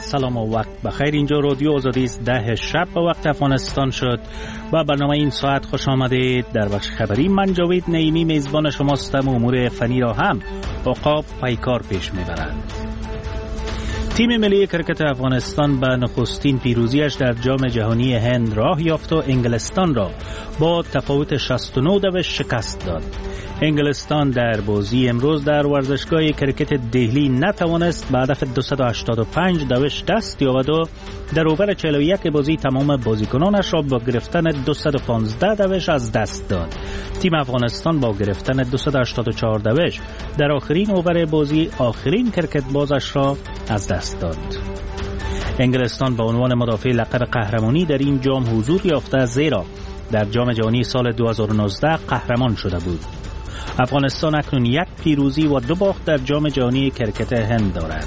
سلام و وقت بخیر. اینجا رادیو آزادی است. 10 شب به وقت افغانستان شد و برنامه این ساعت خوش آمدید. در بخش خبری من جاوید نعیمی میزبان شماستم و امور فنی را هم عقاب پیکار پیش میبرند. تیم ملی کرکت افغانستان به نخستین پیروزیش در جام جهانی هند راه یافت و انگلستان را با تفاوت 69 دوش شکست داد. انگلستان در بازی امروز در ورزشگاه کرکت دهلی نتوانست به هدف 285 دوش دست یابد و در اوور 41 بازی تمام بازیکنانش را با گرفتن 215 دوش از دست داد. تیم افغانستان با گرفتن 284 دوش در آخرین اوور بازی آخرین کرکت بازش را از دست داد. انگلستان با عنوان مدافع لقب قهرمانی در این جام حضور یافته، زیرا در جام جهانی سال 2019 قهرمان شده بود. افغانستان اکنون 1 پیروزی و 2 باخت در جام جهانی کرکت هند دارد.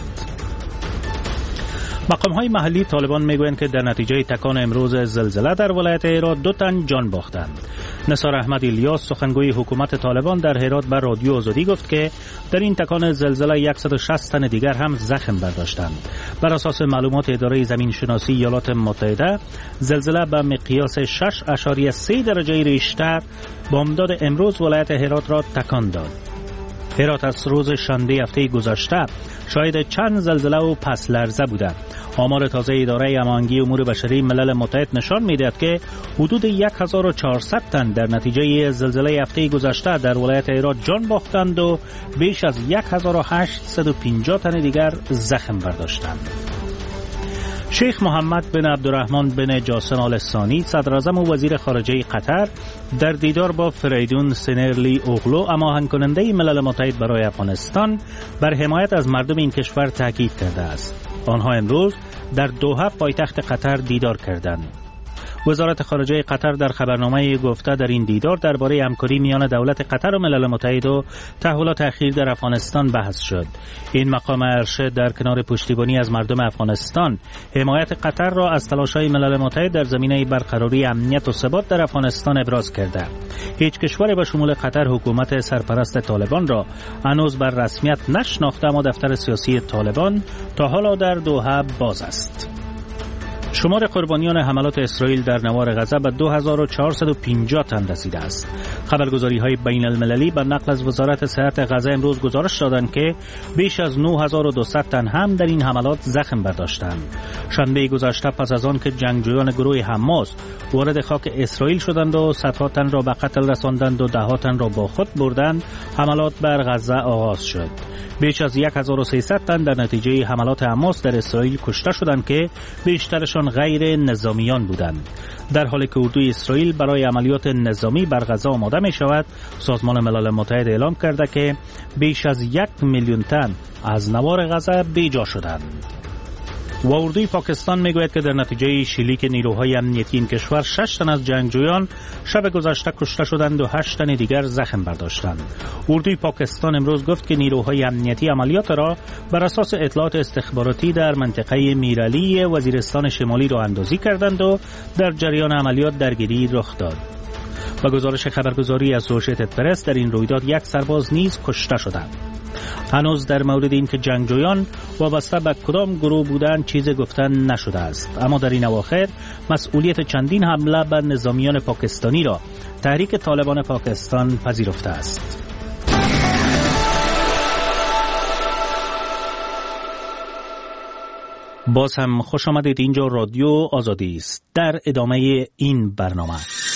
مقام‌های محلی طالبان میگویند که در نتیجه تکان امروز زلزله در ولایت هرات 2 تن جان باختند. نثار احمد الیاس سخنگوی حکومت طالبان در هرات بر رادیو آزادی گفت که در این تکان زلزله 160 تن دیگر هم زخم برداشتند. بر اساس معلومات اداره زمین شناسی ایالات متحده، زلزله به مقیاس 6.3 درجه ریشتر بامداد امروز ولایت هرات را تکان داد. هرات از روز شنبه هفته گذشته شاهد چند زلزله و پس لرزه بوده. آمار تازه اداره هماهنگی امور بشری ملل متحد نشان می‌دهد که حدود 1400 تن در نتیجه زلزله هفته گذشته در ولایت هرات جان باختند و بیش از 1850 تن دیگر زخم برداشتند. شیخ محمد بن عبدالرحمن بن جاسم آل ثانی صدر اعظم و وزیر خارجه قطر در دیدار با فریدون سنرلی اوغلو هماهنگ کننده ملل متحد برای افغانستان بر حمایت از مردم این کشور تاکید کرده است. آنها امروز در دوحه پایتخت قطر دیدار کردند. وزارت خارجه قطر در خبرنامه گفته در این دیدار درباره همکاری میان دولت قطر و ملل متحد و تحولات اخیر در افغانستان بحث شد. این مقام ارشد در کنار پشتیبانی از مردم افغانستان، حمایت قطر را از تلاش‌های ملل متحد در زمینه برقراری امنیت و ثبات در افغانستان ابراز کرده. هیچ کشوری به شمول قطر حکومت سرپرست طالبان را هنوز بر رسمیت نشناخته، اما دفتر سیاسی طالبان تا حالا در دوحه باز است. شمار قربانیان حملات اسرائیل در نوار غزه به 2450 تن رسیده است. خبرگزاری‌های بین المللی به نقل از وزارت صحت غزه امروز گزارش دادند که بیش از 9200 تن هم در این حملات زخم برداشتند. شنبه گذشته پس از آن که جنگجویان گروه حماس وارد خاک اسرائیل شدند و صدها تن را به قتل رساندند و ده‌ها تن را با خود بردند، حملات بر غزه آغاز شد. بیش از 1300 تن در نتیجه حملات حماس در اسرائیل کشته شدند که بیشترشان غیر نظامیان بودند. در حالی که اردوی اسرائیل برای عملیات نظامی بر غزه آماده می شود، سازمان ملل متحد اعلام کرده که بیش از 1 میلیون تن از نوار غزه بیجا شدند. و اردوی پاکستان میگوید که در نتیجه شلیک نیروهای امنیتی این کشور 6 تن از جنگجویان شب گذشته کشته شدند و 8 تن دیگر زخم برداشتند. اردوی پاکستان امروز گفت که نیروهای امنیتی عملیات را بر اساس اطلاعات استخباراتی در منطقه میرعلی وزیرستان شمالی راه اندازی کردند و در جریان عملیات درگیری رخ داد. و گزارش خبرگزاری اسوسییتد پرس در این رویداد 1 سرباز نیز کشته شدند. هنوز در مورد این که جنگجویان وابسته به کدام گروه بودند چیزی گفتن نشده است، اما در این اواخر مسئولیت چندین حمله به نظامیان پاکستانی را تحریک طالبان پاکستان پذیرفته است. باز هم خوش آمدید. اینجا رادیو آزادی است. در ادامه این برنامه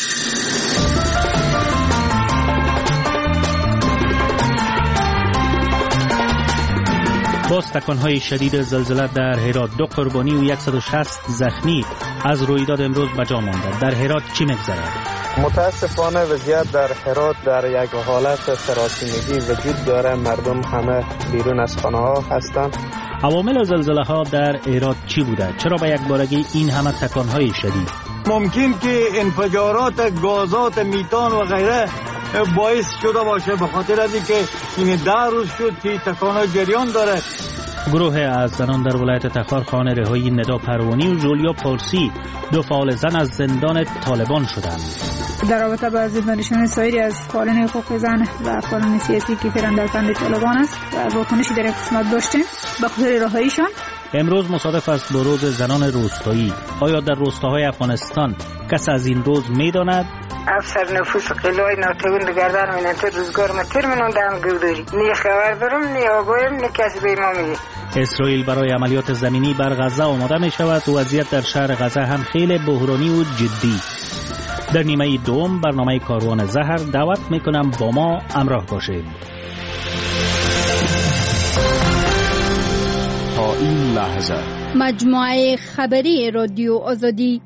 باز تکان‌های شدید زلزله در هرات، 2 قربانی و 160 زخمی از رویداد امروز به جا مانده. در هرات چی می‌گذرد؟ متاسفانه وضعیت در هرات در یک حالت سراسیمگی وجود داره. مردم همه بیرون از خانه‌ها هستند. عوامل زلزله‌ها در هرات چی بوده؟ چرا به یک بارگی این همه تکان‌های شدید؟ ممکن که انفجارات گازات میتان و غیره باعث شده باشه، به خاطر از اینکه این 10 روز شد که تکان جریان داره. گروه از زنان در ولایت تخار خانه رهایی ندا پروانی و جولیا پارسی 2 فعال زن از زندان طالبان شدند. در رابطه با زندانیشان سایر از فعالان حقوق زن و فعالان سیاسی که فعلا در بند طالبان است و واکنشی در قسمت داشتیم به خاطر رهاییشان امروز مصادف است با روز زنان روستایی. آیا در روستاهای افغانستان کس از این روز می‌داند؟ افسر نفوس قلای ناتوان دگردن و اینطور روزگار متر منوندم گوداری نی خبر دارم نی آگایم نی کسی به ما میگه. اسرائیل برای عملیات زمینی بر غزه آماده می شود و وضعیت در شهر غزه هم خیلی بحرانی و جدی. در نیمه دوم برنامه کاروان زهر دعوت می کنم با ما همراه باشید. تا این لحظه مجموعه خبری رادیو آزادی.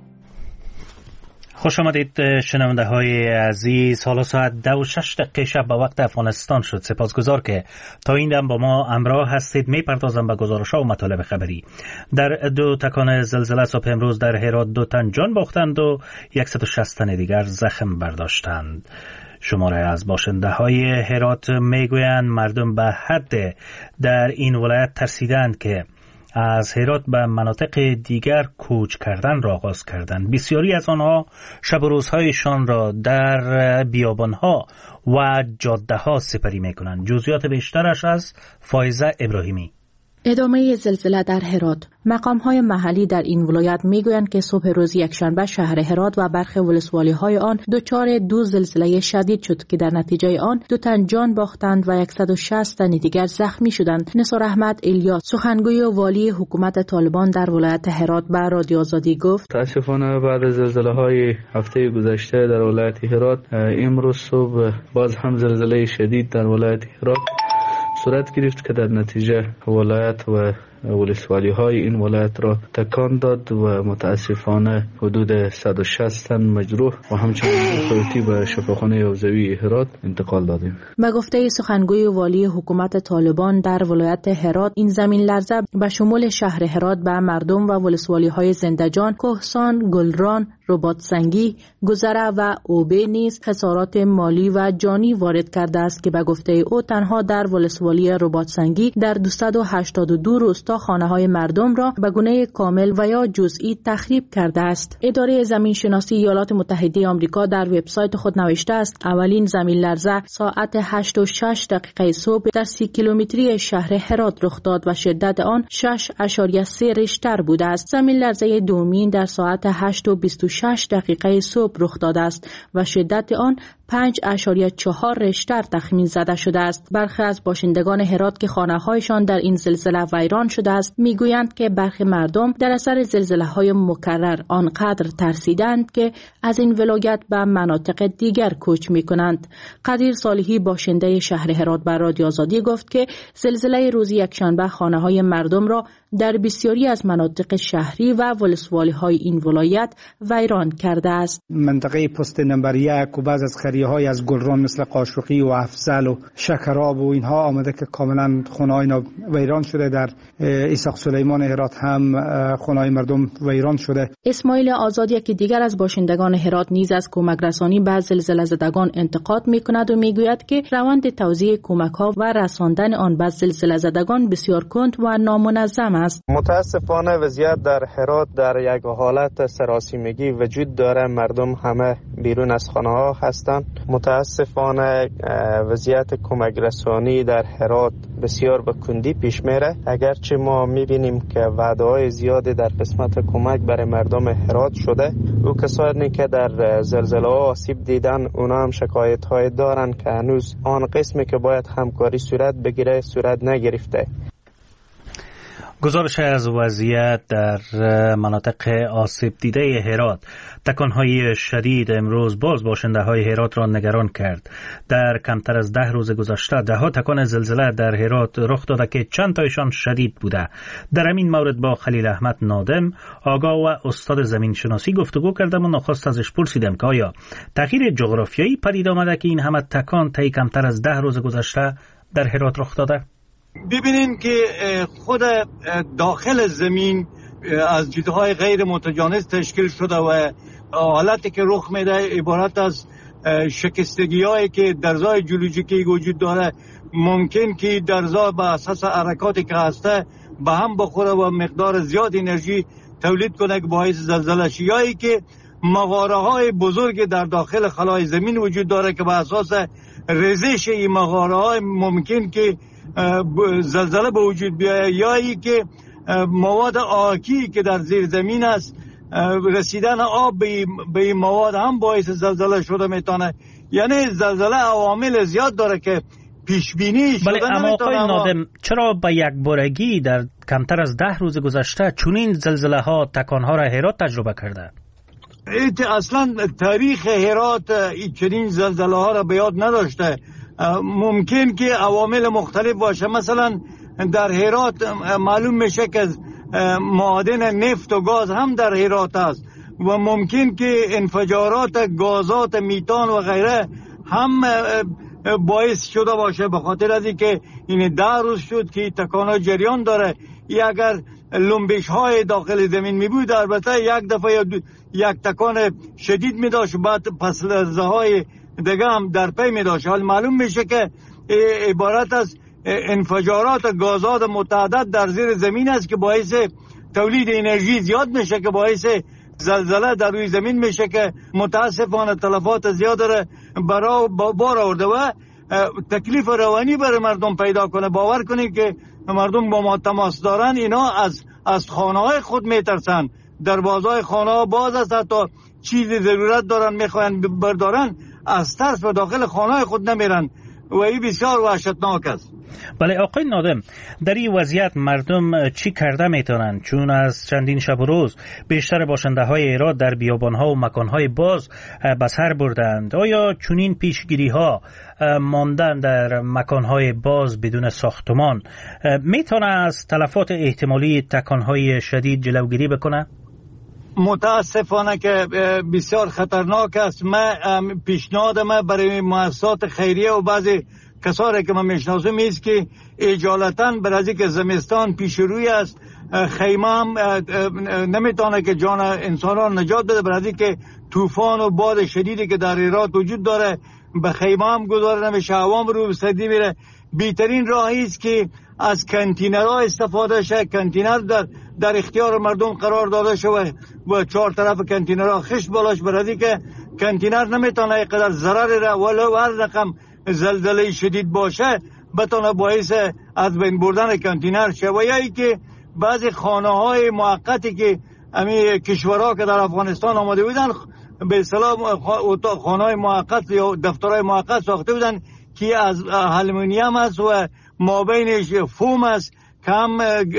خوش آمدید شنونده های عزیز. حالا ساعت 2:06 شب به وقت افغانستان شد. سپاسگزار که تا این دم با ما همراه هستید. میپردازم به گزارش‌ها و مطالب خبری. در 2 تکان زلزله صبح امروز در هرات 2 تن جان باختند و 160 تن دیگر زخم برداشتند. شماره از باشنده های هرات میگویند مردم به حد در این ولایت ترسیدند که از هرات به مناطق دیگر کوچ کردن را آغاز کردند. بسیاری از آنها شب و روزهایشان را در بیابانها و جاده ها سپری می کنند. جزئیات بیشترش از فایزه ابراهیمی. ادامه زلزله در هرات. مقام‌های محلی در این ولایت می‌گویند که صبح روز یکشنبه شهر هرات و برخی ولسوالی‌های آن دچار 2 زلزله شدید شد که در نتیجه آن 2 تن جان باختند و 160 تن دیگر زخمی شدند. نثار احمد الیاس سخنگوی والی حکومت طالبان در ولایت هرات به رادیو آزادی گفت: متاسفانه بعد از زلزله‌های هفته گذشته در ولایت هرات امروز صبح باز هم زلزله شدید در ولایت هرات صورت گرفت که در نتیجه ولایت و ولسوالی های این ولایت را تکان داد و متاسفانه حدود 160 تن مجروح و همچنین خودتی به شفاخانه حوزوی هرات انتقال دادیم. به گفته سخنگوی والی حکومت طالبان در ولایت هرات، این زمین لرزه به شمول شهر هرات به مردم و ولسوالی های زندجان، کهسان، گلران، رباطسنگی، گذره و اوبه نیز خسارات مالی و جانی وارد کرده است که به گفته او تنها در ولسوالی رباطسنگی در 282 روستا خانه‌های مردم را به گونه کامل و یا جزئی تخریب کرده است. اداره زمین شناسی ایالات متحده آمریکا در وبسایت خود نوشته است اولین زمین لرزه ساعت 8:06 صبح در 30 کیلومتری شهر هرات رخ داد و شدت آن 6.3 ریشتر بوده است. زمین لرزه دومین در ساعت 8:26 صبح رخ داده است و شدت آن 5.4 ریشتر تخمین زده شده است. برخی از باشندگان هرات که خانه‌هایشان در این زلزله ویران شده است میگویند که برخی مردم در اثر زلزله‌های مکرر آنقدر ترسیدند که از این ولایت به مناطق دیگر کوچ می‌کنند. قدیر صالحی باشنده شهر هرات به رادیو آزادی گفت که زلزله روز یکشنبه خانه‌های مردم را در بسیاری از مناطق شهری و ولسوالی‌های این ولایت ویران کرده است. منطقه پست نمبر 1 و بعض از قریه‌های از گلران مثل قاشقی و افضل و شکراب و اینها آمده که کاملا خونه‌های اینا ویران شده. در اسحاق سلیمان هرات هم خونه‌های مردم ویران شده. اسماعیل آزاد یکی دیگر از باشندگان هرات نیز از کمک رسانی به زلزله زدگان انتقاد می‌کند و میگوید که روند توزیع کمک‌ها و رساندن آن به زلزله زدگان بسیار کند و نامنظم است. متاسفانه وضعیت در هرات در یک حالت سراسیمگی وجود داره. مردم همه بیرون از خانه‌ها هستند. متاسفانه وضعیت کمک رسانی در هرات بسیار به کندی پیش میره. اگرچه ما میبینیم که وعده‌های زیادی در قسمت کمک برای مردم هرات شده، او کسانی که در زلزله آسیب دیدن اونا هم شکایت‌های دارن که هنوز آن قسمی که باید همکاری صورت بگیره صورت نگرفته. گزارش از وضعیت در مناطق آسیب دیده هرات. تکانهای شدید امروز باز باشنده های هرات را نگران کرد. در کمتر از 10 روز گذشته 10 تکان زلزله در هرات رخ داده که چند تایشان شدید بوده. در همین مورد با خلیل احمد نادم، آگاه و استاد زمین شناسی گفتگو کردم و نخست ازش پرسیدم که آیا تغییر جغرافیایی پدید آمده که این همه تکان طی کمتر از 10 روز گذشته در هرات رخ داده؟ ببینین که خود داخل زمین از جدهای غیر متجانس تشکیل شده و حالتی که رخ میده عبارت از شکستگی هایی که درزای جیولوژیکی وجود داره. ممکن که درزا به اساس حرکاتی که هسته به هم بخوره و مقدار زیاد انرژی تولید کنه که باعث زلزله شه، یا که مغاره های بزرگ در داخل خلای زمین وجود داره که به اساس ریزش این مغاره های ممکن که زلزله به وجود بیاید، یا ای که مواد آکی که در زیر زمین است، رسیدن آب به این مواد هم باعث زلزله شده میتونه. یعنی زلزله عوامل زیاد داره که پیش بینی شده نمیتونه. اما آقای نادم، چرا به یک بارگی در کمتر از 10 روز گذشته چنین زلزله ها تکان ها را هرات تجربه کرده؟ اصلا تاریخ هرات چنین زلزله ها را به یاد نداشته. ممکن که عوامل مختلف باشه. مثلا در هرات معلوم میشه که معادن نفت و گاز هم در هرات است و ممکن که انفجارات گازات میتان و غیره هم باعث شده باشه. به خاطر از اینکه این 10 روز شد که تکان‌ها جریان داره. اگر لنبش های داخل زمین می بود البته یک دفعه یا یک تکان شدید می داشت، بعد پس لرزه های دیگه هم در پی می داشت. حال معلوم میشه که عبارت از انفجارات گازات متعدد در زیر زمین است که باعث تولید انرژی زیاد میشه که باعث زلزله در روی زمین میشه که متاسفانه تلفات زیاد داره برای بار آورده و تکلیف روانی برای مردم پیدا کنه. باور کنید که مردم با ما تماس دارن، اینا از خانه های خود میترسن. دروازهای خانه ها باز است، حتی چیزی ضرورت دارن میخواین بردارن، از ترس به داخل خانه های خود نمیرن و این بسیار وحشتناک است. بله آقای نادم، در این وضعیت مردم چی کرده میتونن؟ چون از چندین شب و روز بیشتر باشنده های هرات در بیابان ها و مکان های باز به سر بردند. آیا چنین پیشگیری ها ماندن در مکان های باز بدون ساختمان میتونه از تلفات احتمالی تکان های شدید جلوگیری بکنه؟ متاسفانه که بسیار خطرناک است. پیشنهاد من برای مؤسسات خیریه و بعضی کسانی که من میشناسم است که اجالتا برای از اینکه زمستان پیش روی است، خیمه هم نمیتونه که جان انسان را نجات بده. برای از اینکه طوفان و باد شدیدی که در هرات وجود داره به خیمه هم گذاره نمیشه، هوا رو به سردی میره. بهترین راهی است که از کانتینرها استفاده شه. کانتینر در اختیار مردم قرار داده شه و 4 طرف کانتینرها خشت بالاش، برای اینکه کانتینر نمیتونه اینقدر ضرر را ولو هر رقم زلزله شدید باشه بتونه باعث از بین بردن کانتینر شه. و یا ای که بعضی خانه های موقتی که امی کشورها که در افغانستان آمده بودن به اصطلاح خانه های موقت یا دفترهای موقت ساخته بودن که از آلومینیوم است و مابینش فوم است که هم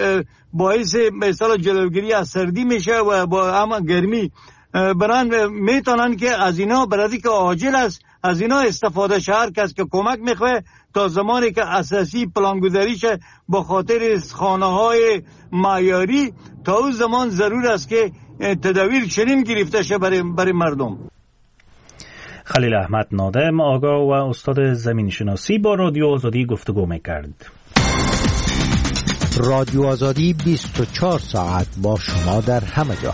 باعث به اصطلاح جلوگیری از سردی میشه و با هم گرمی برن میتونن که از اینا برای که عاجل است از اینا استفاده شه. هر کس که کمک میخواه تا زمانی که اساسی پلانگذاریش با خاطر خانه های معیاری تا اون زمان ضرور است که تدابیر چنین گرفته شه برای مردم. خلیل احمد نادم، آگاه و استاد زمین شناسی، با رادیو آزادی گفتگو میکرد. رادیو آزادی 24 ساعت با شما در همه جا.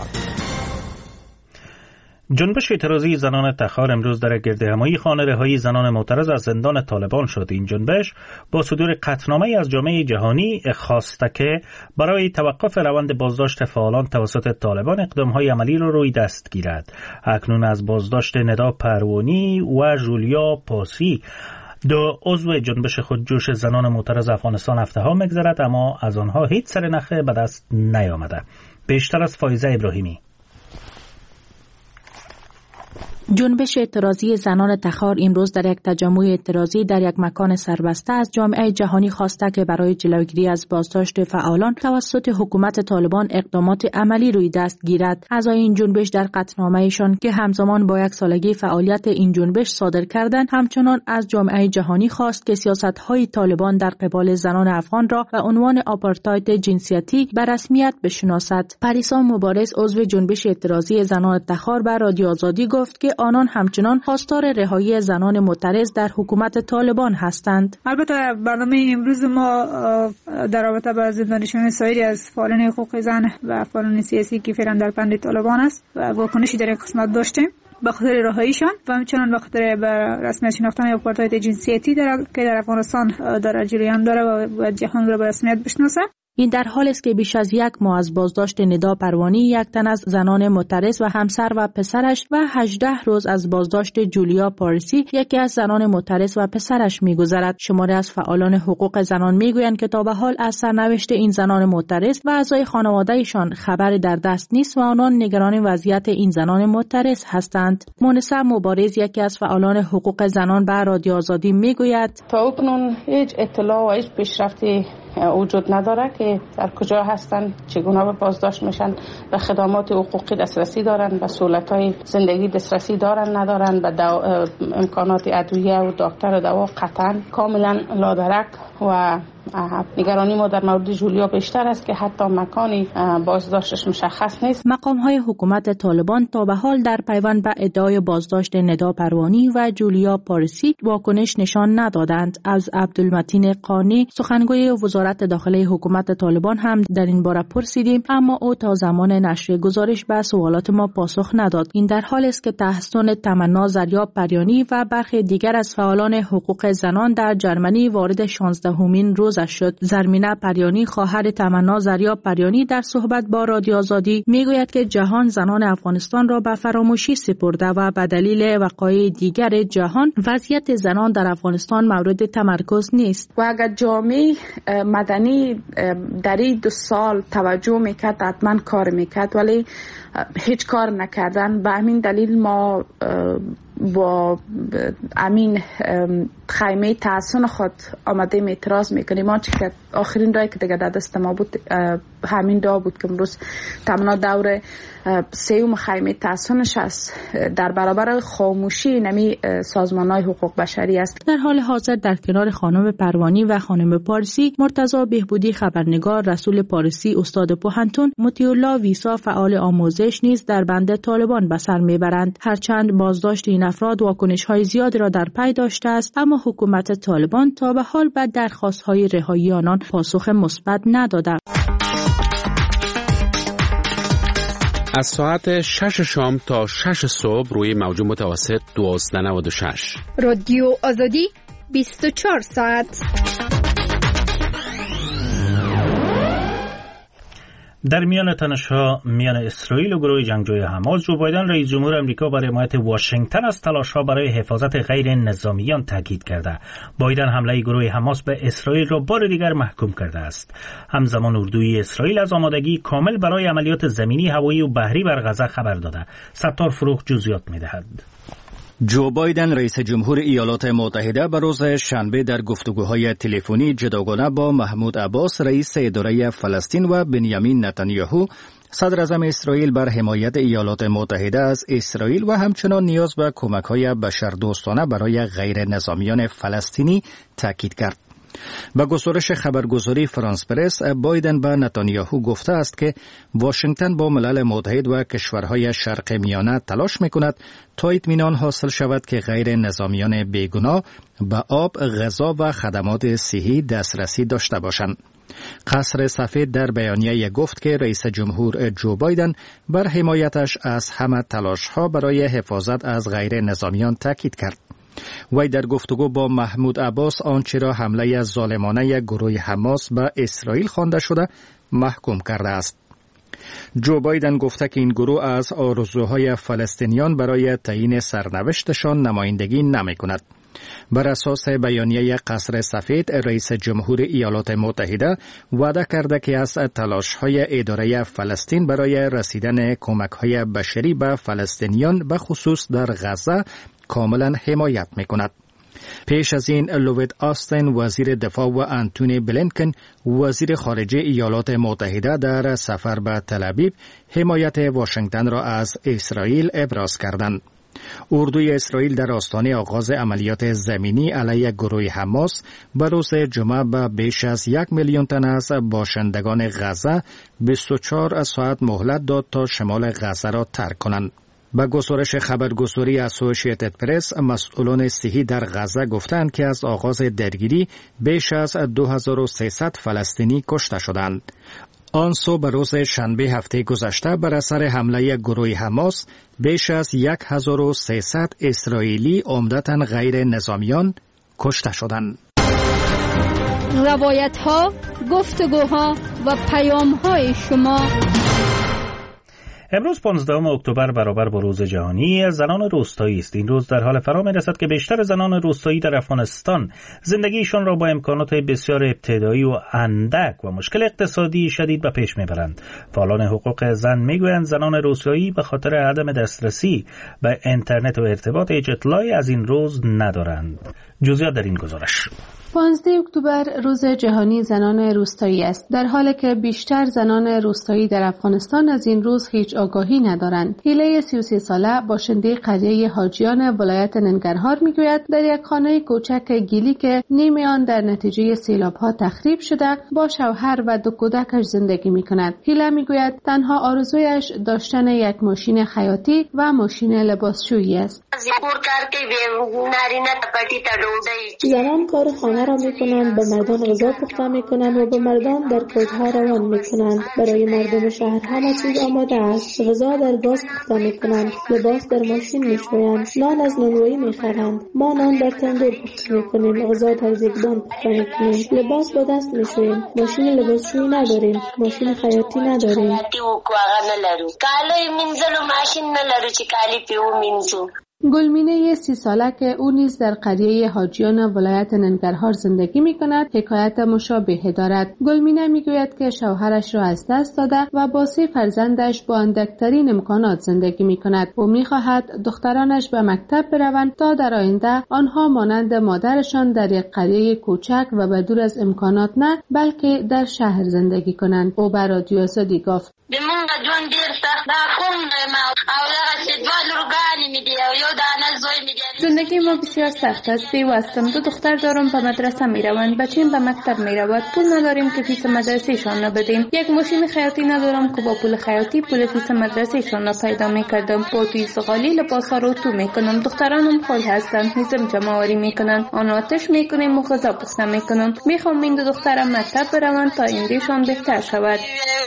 جنبش اعتراضی زنان تخار امروز در گردهمایی خانه رهایی زنان معترض از زندان طالبان شد. این جنبش با صدور قطعنامه‌ای از جامعه جهانی خواسته که برای توقف روند بازداشت فعالان توسط طالبان اقدام‌های عملی را روی دست گیرد. اکنون از بازداشت ندا پروانی و جولیا پاسی، 2 عضو جنبش خودجوش زنان معترض افغانستان، هفته‌ها می‌گذرد، اما از آنها هیچ سرنخی به دست نیامده. بیشتر از فایزه ابراهیمی. جنبش اعتراضی زنان تخار امروز در یک تجمع اعتراضی در یک مکان سربسته از جامعه جهانی خواسته که برای جلوگیری از بازداشت فعالان توسط حکومت طالبان اقدامات عملی روی دست گیرد. اعضای این جنبش در قطعنامه‌ایشان که همزمان با 1 سالگی فعالیت این جنبش صادر کردند، همچنان از جامعه جهانی خواست که سیاست‌های طالبان در قبال زنان افغان را به عنوان آپارتاید جنسیتی به رسمیت بشناسد. پریسا مبارز، عضو جنبش اعتراضی زنان تخار، به رادیو آزادی گفت که آنان همچنان خواستار رهایی زنان معترض در حکومت طالبان هستند. البته برنامه امروز ما در رابطه با زندانیشان سایر از فعالان حقوق زن و فعالان سیاسی که فعلا در بند طالبان است و واکنشی در این قسمت داشتیم به خاطر رهاییشان و همچنان به خاطر رسمیت شناختن آپارتاید جنسیتی که در افغانستان در جریان داره و جهان را به رسمیت بشناسه. این در حالی است که بیش از یک ماه از بازداشت ندا پروانی، یک تن از زنان معترض و همسر و پسرش و 18 روز از بازداشت جولیا پارسی، یکی از زنان معترض و پسرش می‌گذرد. شماری از فعالان حقوق زنان می‌گویند که تا به حال از سرنوشت این زنان معترض و اعضای خانواده‌شان خبری در دست نیست و آنان نگران وضعیت این زنان معترض هستند. مونسا مبارز، یکی از فعالان حقوق زنان، به رادیو آزادی میگوید تا اکنون هیچ اطلاع و هیچ پیشرفتی وجود نداره که در کجا هستند، چگونه به بازداشت میشن، به خدمات حقوقی دسترسی دارن، به سهولت‌های زندگی دسترسی دارن ندارن، به امکانات ادویه و دکتر و دوا قطعا کاملا لادرک. و نگرانی ما در مورد جولیا بیشتر است که حتی مکانی بازداشتش مشخص نیست. مقام‌های حکومت طالبان تا به حال در پیوند به ادعای بازداشت ندا پروانی و جولیا پارسی واکنش نشان ندادند. از عبدالمتین قانی، سخنگوی وزارت داخلی حکومت طالبان، هم در این باره پرسیدیم، اما او تا زمان نشر گزارش به سوالات ما پاسخ نداد. این در حالی است که تحسن تمنا زریاب پریانی و برخی دیگر از فعالان حقوق زنان در جرمنی وارد 16مین روزش شد. زرمینه پریانی، خواهر تمنا زریاب پریانی، در صحبت با رادیو آزادی میگوید که جهان زنان افغانستان را به فراموشی سپرده و به دلیل وقایع دیگر جهان وضعیت زنان در افغانستان مورد تمرکز نیست. و اگر جامعه مدنی در این 2 سال توجه میکرد حتما کار میکرد، ولی هیچ کار نکردن. به همین دلیل ما با امین خیمه تحسن خود آمده اعتراض میکنیم. ما که آخرین رای که دیگه در دست ما بود همین دا بود که امروز تمنا دور 3 خیمه تحسنش است در برابر خاموشی نمی سازمان‌های حقوق بشری است. در حال حاضر در کنار خانم پروانی و خانم پارسی، مرتضی بهبودی خبرنگار، رسول پارسی استاد پوهنتون، مطیع‌الله ویسا فعال آموزش نیز در بند طالبان به سر میبرند. هرچند بازداشت این افراد واکنش‌های زیادی را در پی داشته است، اما حکومت طالبان تا به حال به درخواست‌های رهایی آنان پاسخ مثبت نداده. از ساعت 6 شام تا 6 صبح روی موج متوسط 1296 رادیو آزادی 24 ساعت. در میان تنش‌ها میان اسرائیل و گروه جنگجوی حماس، جو بایدن رئیس جمهور آمریکا برای حمایت واشنگتن از تلاش‌ها برای حفاظت غیر نظامیان تاکید کرده. بایدن حمله گروه حماس به اسرائیل را بار دیگر محکوم کرده است. همزمان اردوی اسرائیل از آمادگی کامل برای عملیات زمینی، هوایی و بحری بر غزه خبر داده. ستار فروغ جزئیات می‌دهد. جو بایدن رئیس جمهور ایالات متحده به روز شنبه در گفتگوهای تلفنی جداگانه با محمود عباس رئیس اداره فلسطین و بنیامین نتانیاهو صدر اعظم اسرائیل بر حمایت ایالات متحده از اسرائیل و همچنان نیاز به کمک‌های بشردوستانه برای غیر نظامیان فلسطینی تاکید کرد. با گزارش خبرگزاری فرانس پرس، بایدن به نتانیاهو گفته است که واشنگتن با ملل متحد و کشورهای شرق میانه تلاش می‌کند تا اطمینان حاصل شود که غیر نظامیان بیگناه به آب، غذا و خدمات صحی دسترسی داشته باشند. قصر سفید در بیانیه گفت که رئیس جمهور جو بایدن بر حمایتش از همه تلاش‌ها برای حفاظت از غیر نظامیان تاکید کرد. وی در گفتگو با محمود عباس آنچه را حمله ظالمانه گروه حماس به اسرائیل خوانده شده محکوم کرده است. جو بایدن گفته که این گروه از آرزوهای فلسطینیان برای تعیین سرنوشتشان نمایندگی نمی کند. بر اساس بیانیه قصر سفید، رئیس جمهور ایالات متحده وعده کرده که از تلاش‌های اداره فلسطین برای رسیدن کمک‌های بشری به فلسطینیان به خصوص در غزه کاملا حمایت می‌کند. پیش از این لوید آستین وزیر دفاع و آنتونی بلینکن وزیر خارجه ایالات متحده در سفر به تل‌آویو حمایت واشنگتن را از اسرائیل ابراز کردند. اردوی اسرائیل در آستانه آغاز عملیات زمینی علیه گروه حماس به روز جمعه به بیش از 1 میلیون تن از باشندگان غزه 24 ساعت مهلت داد تا شمال غزه را ترک کنند. با گزارش خبرگزاری اسوسییتد پرس، مسئولان صحی در غزه گفتند که از آغاز درگیری بیش از 2300 فلسطینی کشته شدند. آن صبح روز شنبه هفته گذشته بر اثر حمله گروه حماس بیش از 1300 اسرائیلی عمدتاً غیر نظامیان کشته شدند. روایت‌ها، گفتگوها و پیام‌های شما. امروز 15 اکتبر برابر با روز جهانی زنان روستایی است. این روز در حال فرا می‌رسد که بیشتر زنان روستایی در افغانستان زندگیشان را با امکانات بسیار ابتدایی و اندک و مشکل اقتصادی شدید به پیش میبرند. فعالان حقوق زن میگویند زنان روستایی به خاطر عدم دسترسی به اینترنت و ارتباط هیچ اطلاعی از این روز ندارند. جزئیات در این گزارش. 15 اکتبر روز جهانی زنان روستایی است، در حالی که بیشتر زنان روستایی در افغانستان از این روز هیچ آگاهی ندارند. هیله 33 ساله باشنده قریه حاجیان ولایت ننگرهار میگوید در یک خانه کوچک گیلی که نیمه آن در نتیجه سیلاب‌ها تخریب شده با شوهر و 2 کودکش زندگی میکند. هیله میگوید تنها آرزویش داشتن یک ماشین خیاطی و ماشین لباسشویی است. زنان کار خانه را میکنند، به مردان غذا پخته میکنند و به مردان در کوچه‌ها روان میکنند. برای مردم شهر همه چیز آماده است. غذا در گاز پخته میکنند، لباس در ماشین میشویند، نان از نانوایی میخرند. ما نان در تندور پخته میکنیم، غذا در زیگدان پخته میکنیم، لباس با دست میشوییم. ماشین لباسشویی نداریم، ماشین خیاطی نداریم. گلمینه 30 ساله که او نیز در قریه حاجیان ولایت ننگرهار زندگی می کند حکایت مشابهی دارد. گلمینه می گوید که شوهرش را از دست داده و با 3 فرزندش با اندکترین امکانات زندگی می کند. او می خواهد دخترانش به مکتب بروند تا در آینده آنها مانند مادرشان در یک قریه کوچک و به دور از امکانات نه بلکه در شهر زندگی کنند. او به رادیو آزادی گفت: زندگی ما بسیار سخت است. بیوه هستم. 2 دختر دارم، به مدرسه می روند. بچیم به مکتب می رود. پول نداریم که فیس مدرسه شان را بدیم. یک ماشین خیاطی ندارم که با پول خیاطی پول فیس مدرسه شان را پیدا می کردم. با توی زغالی لباس ها رو تو می کنم. دخترانم خال هستند، میزم جمع آوری می کنند. آن آتش می کنیم و غذا پخته می کنم. می خوام این 2 دخترم مکتب بروند تا ایندهشان بهتر شود.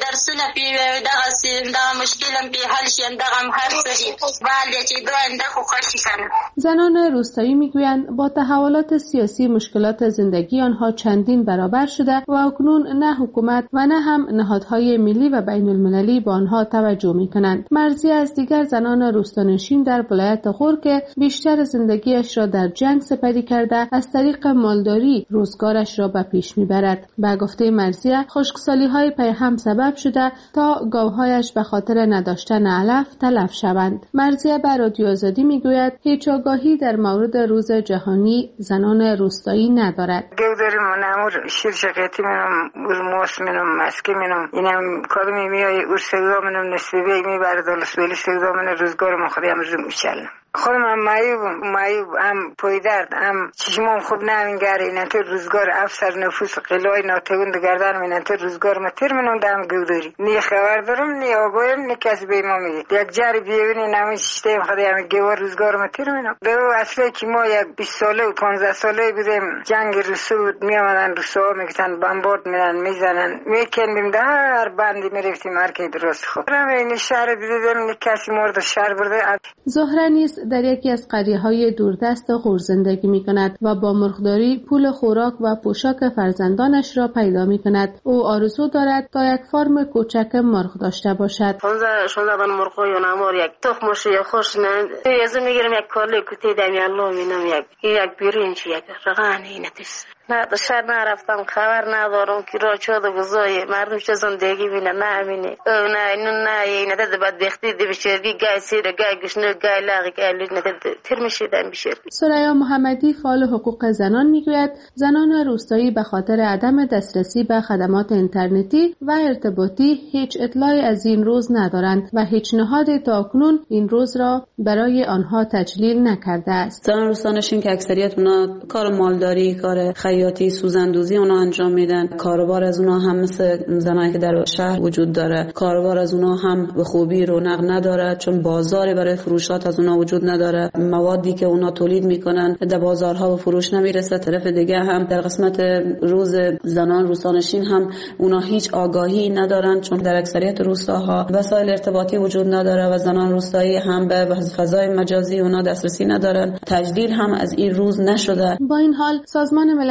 زنان روستایی میگویند با تحولات سیاسی مشکلات زندگی آنها چندین برابر شده و اکنون نه حکومت و نه هم نهادهای ملی و بین المللی با آنها توجه میکنند. مرضیه از دیگر زنان روستانشین در ولایت غور که بیشتر زندگیش را در جنگ سپری کرده از طریق مالداری روزگارش را به پیش میبرد. به گفته مرضیه خشکسالی‌های پیهم سبب شده تا گاوهایش به خاطر نداشتن علف تلف شوند. مرضیه به رادیو آزادی میگوید هیچ آگاهی در مورد روز جهانی زنان روستایی ندارد. گودریم نمور شیر شقیتی منم موس منم مسکی منم اینم کدومی میای ارسگاه منم نسبی میبرد ولسبیلی سگاه من روزگار من خودم میشل. خودم هم معیوب هم پویدرد هم چشمام خوب نمینگره اینن تو روزگار افسر نفوس قلای ناتوند گردن اینن تو روزگار ما تیر منم دم گوداری نی خبر دارم نی آگویم نی کسی به ما میگه یک جاری بیونی نمی شتیم خدا هم گوار روزگار ما تیر منم به اصلی که ما یک 20 ساله و 15 ساله بودیم جنگ روسو می آمدن روسو ها میگتن بمبارد میدن میزنن میکنیم در بندی میرفتیم هرکی درست خوب این شهر دیدم نی کسی مرد شهر برده. زهره نیز در یکی از قریه‌های دوردست غور زندگی می‌کند و با مرغداری پول خوراک و پوشاک فرزندانش را پیدا می‌کند. او آرزو دارد تا یک فارم کوچک مرغ داشته باشد. 16 بن مرغ و نمار یک تخمش یا خوش نه یزو میگیرم یک کاله کوتی دمی الله مینم یک برنج یک رغانی نتیس نه شهر نرفتم خبر ندارم که را چه بزای مردم چه زندگی بینه نمی‌بینه نه اینو نه اینه ده بدبختی ده بشری گای سیر گای گشنه گای لاغی گای نه تر میشیدن بشری. سریا محمدی فعال حقوق زنان میگوید زنان روستایی به خاطر عدم دسترسی به خدمات اینترنتی و ارتباطی هیچ اطلاعی از این روز ندارند و هیچ نهادی تاکنون این روز را برای آنها تجلیل نکرده است. زنان روستانشین که اکثریت اونا کار مالداری، کار خیاطی، سوزندوزی اونا انجام میدن. کاروبار از اونا هم مثل زنایی که در شهر وجود داره، کاروبار از اونا هم به خوبی رونق نداره چون بازاری برای فروشات از اونا وجود نداره. موادی که اونا تولید میکنن در بازارها و فروش نمیرسه. طرف دیگه هم در قسمت روز زنان روستانشین هم اونا هیچ آگاهی ندارن چون در اکثریت روستاها وسایل ارتباطی وجود نداره و زنان روستایی هم به فضای مجازی اونا دسترسی ندارن. تجلیل هم از این روز نشده. با این حال سازمان ملل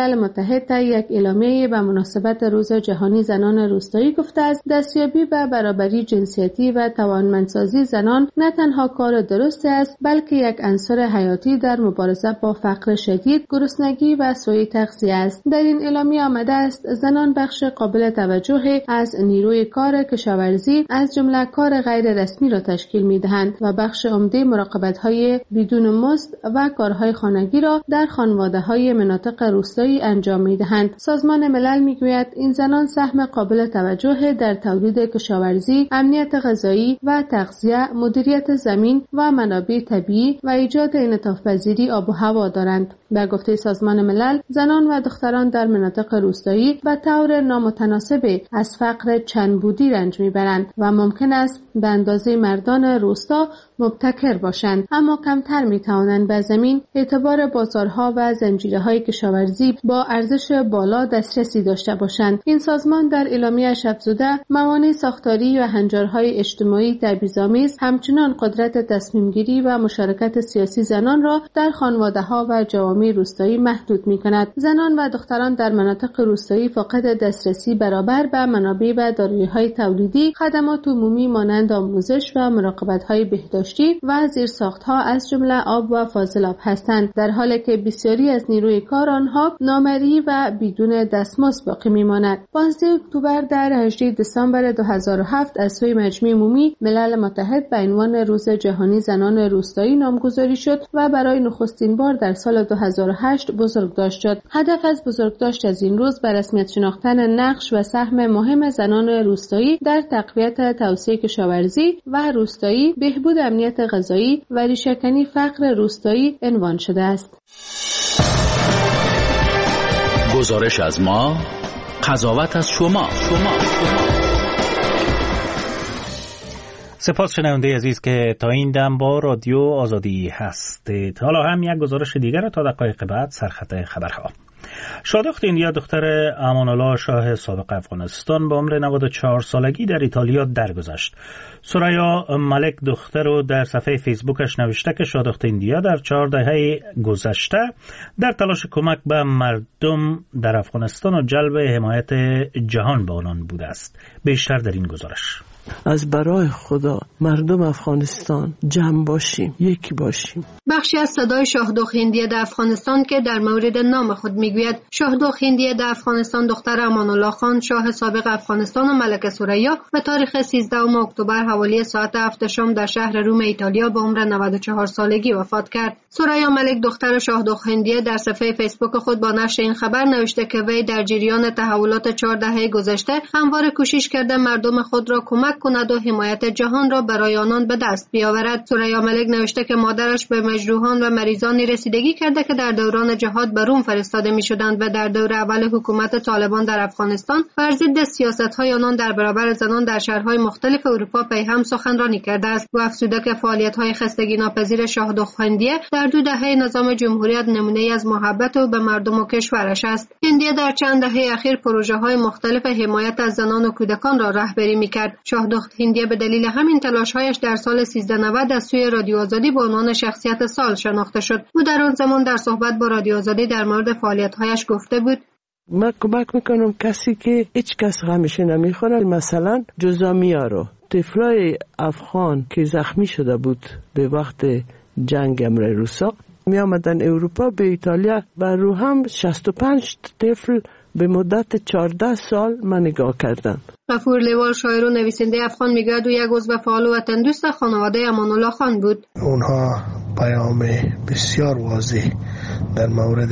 ملل متحد طی یک اعلامیه به مناسبت روز جهانی زنان روستایی گفته است دستیابی به برابری جنسیتی و توانمندسازی زنان نه تنها کار درست است بلکه یک عنصر حیاتی در مبارزه با فقر شدید، گرسنگی و سوء تغذیه است. در این اعلامیه آمده است زنان بخش قابل توجه از نیروی کار کشاورزی از جمله کار غیر رسمی را تشکیل می‌دهند و بخش عمده مراقبت‌های بدون مزد و کارهای خانگی را در خانواده‌های مناطق روستایی انجام می‌دهند. سازمان ملل می‌گوید این زنان سهم قابل توجه در تولید کشاورزی، امنیت غذایی و تغذیه، مدیریت زمین و منابع طبیعی و ایجاد انعطاف‌پذیری آب و هوا دارند. به گفته سازمان ملل، زنان و دختران در مناطق روستایی به طور نامتناسب از فقر چندبودی رنج میبرند و ممکن است به اندازه مردان روستا مبتکر باشند، اما کمتر میتوانند به زمین، اعتبار بازارها و زنجیره‌های کشاورزی با ارزش بالا دسترسی داشته باشند. این سازمان در اعلامیه‌اش افزوده موانع ساختاری و هنجارهای اجتماعی تبعیض‌آمیز همچنان قدرت تصمیم‌گیری و مشارکت سیاسی زنان را در خانواده‌ها و جوامع روستایی محدود می‌کند. زنان و دختران در مناطق روستایی فاقد دسترسی برابر به منابع و دارایی‌های تولیدی، خدمات عمومی مانند آموزش و مراقبت‌های بهداشتی و زیرساخت‌ها از جمله آب و فاضلاب هستند، در حالی که بسیاری از نیروی کار آنها نامرئی و بدون دستمزد باقی می‌ماند. 15 اکتبر در 18 دسامبر 2007 از سوی مجمع عمومی ملل متحد به عنوان روز جهانی زنان روستایی نامگذاری شد و برای نخستین بار در سال 2008 بزرگداشت شد. هدف از بزرگداشت از این روز به رسمیت شناختن نقش و سهم مهم زنان روستایی در تقویت توسعه کشاورزی و روستایی، بهبود امنیت غذایی و ریشه‌کنی فقر روستایی عنوان شده است. گزارش از ما، قضاوت از شما. سپاس شنونده عزیز که تا این دم با رادیو آزادی هستید. حالا هم یک گزارش دیگر را تا دقایق بعد سرخط خبرها. شادخت ایندیا دختر امان‌الله شاه سابق افغانستان با عمر 94 سالگی در ایتالیا درگذشت. سرایا ملک دختر رو در صفحه فیسبوکش نوشته که شادخت ایندیا در 4 دهه گذشته در تلاش کمک به مردم در افغانستان و جلب حمایت جهان به آنان بوده است. بیشتر در این گزارش. از برای خدا مردم افغانستان جمع باشیم، یکی باشیم. بخشی از صدای شاهدخت هندیه در افغانستان که در مورد نام خود میگوید. شاهدخت هندیه در افغانستان دختر امان‌الله خان شاه سابق افغانستان و ملکه ثریا به تاریخ 13 اکتبر حوالی ساعت 7 شام در شهر روم ایتالیا به عمر 94 سالگی وفات کرد. ثریا ملک دختر شاهدخت هندیه در صفحه فیسبوک خود با نشر این خبر نوشته که وی در جریان تحولات 4 دهه گذشته همواره کوشش کرده مردم خود را کمک کند و حمایت جهان را برای آنان به دست بیاورد. ثریا ملک نوشته که مادرش به مجروحان و مریضانی رسیدگی کرده که در دوران جهاد به روم فرستاده می‌شدند و در دور اول حکومت طالبان در افغانستان بر ضد سیاست‌های آنان در برابر زنان در شهرهای مختلف اروپا پیهم سخنرانی کرده است. و افزوده که فعالیت‌های خستگی ناپذیر شاهدخت هندیه در 2 دهه نظام جمهوریت نمونه‌ای از محبت او به مردم و کشورش است. هندیه در چند دهه اخیر پروژه‌های مختلف حمایت از زنان و کودکان را رهبری می‌کرد. شاهدخت هندیه به دلیل همین تلاش‌هایش در سال 1390 از سوی رادیو آزادی به عنوان شخصیت سال شناخته شد. او در آن زمان در صحبت با رادیو آزادی در مورد فعالیت‌هایش گفته بود: من کمک میکنم کسی که هیچ کس غمش نمیخوره، مثلا جزامیا رو، طفلای افغان که زخمی شده بود به وقت جنگ امر روسا می آمدن اروپا به ایتالیا و رو هم 65 طفل به مدت 14 سال من نگاه کردم. غفور لیوال شاعر و نویسنده افغان میگوید او یک عضو فعال و وطن دوست خانواده امان‌الله خان بود. اونها پیام بسیار واضح در مورد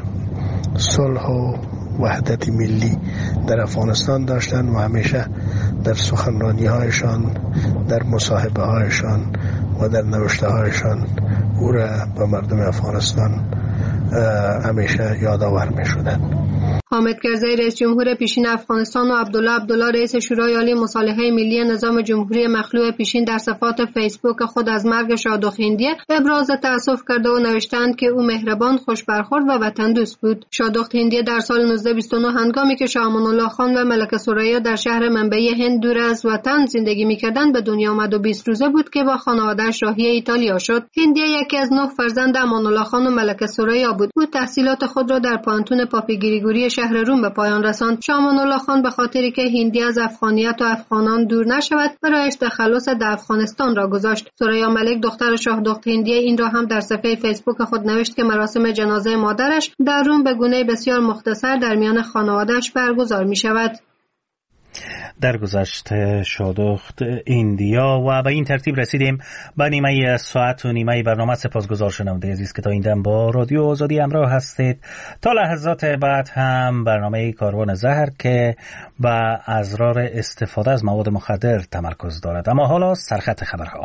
صلح و وحدت ملی در افغانستان داشتن و همیشه در سخنرانی هایشان، در مصاحبه هایشان و در نوشته هایشان او را به مردم افغانستان همیشه یادآور می شدند. حامد کرزی رئیس جمهور پیشین افغانستان و عبدالله رئیس شورای عالی مصالحه ملی نظام جمهوری مخلوع پیشین در صفحات فیسبوک خود از مرگ شادخ هندیه ابراز تأسف کرده و نوشتند که او مهربان، خوش برخورد و وطن دوست بود. شادخ هندیه در سال 1929 هنگامی که شاه امان الله خان و ملکه ثریا در شهر منبعی هند دور از وطن زندگی می‌کردند به دنیا آمد و 20 روزه بود که با خانواده‌اش راهی ایتالیا شد. هندیه یکی از 9 فرزند امان الله خان و ملکه ثریا بود. او تحصیلات خود را در پانتون پاپ گریگوری شهر روم به پایان رساند. شاه امان الله خان به خاطری که هندیه از افغانیت و افغانان دور نشود برایش تخلص در افغانستان را گذاشت. ثریا ملک دختر شاهدخت هندیه این را هم در صفحه فیسبوک خود نوشت که مراسم جنازه مادرش در روم به گونه بسیار مختصر در میان خانواده‌اش برگزار می‌شود. درگذشت شادخت ایندیا و به این ترتیب رسیدیم به نیمه ساعت و نیمه برنامه. سپاسگزار شنونده عزیز که تا این دم با رادیو آزادی همراه هستید. تا لحظات بعد هم برنامه کاروان زهر که به اسرار استفاده از مواد مخدر تمرکز دارد. اما حالا سرخط خبرها.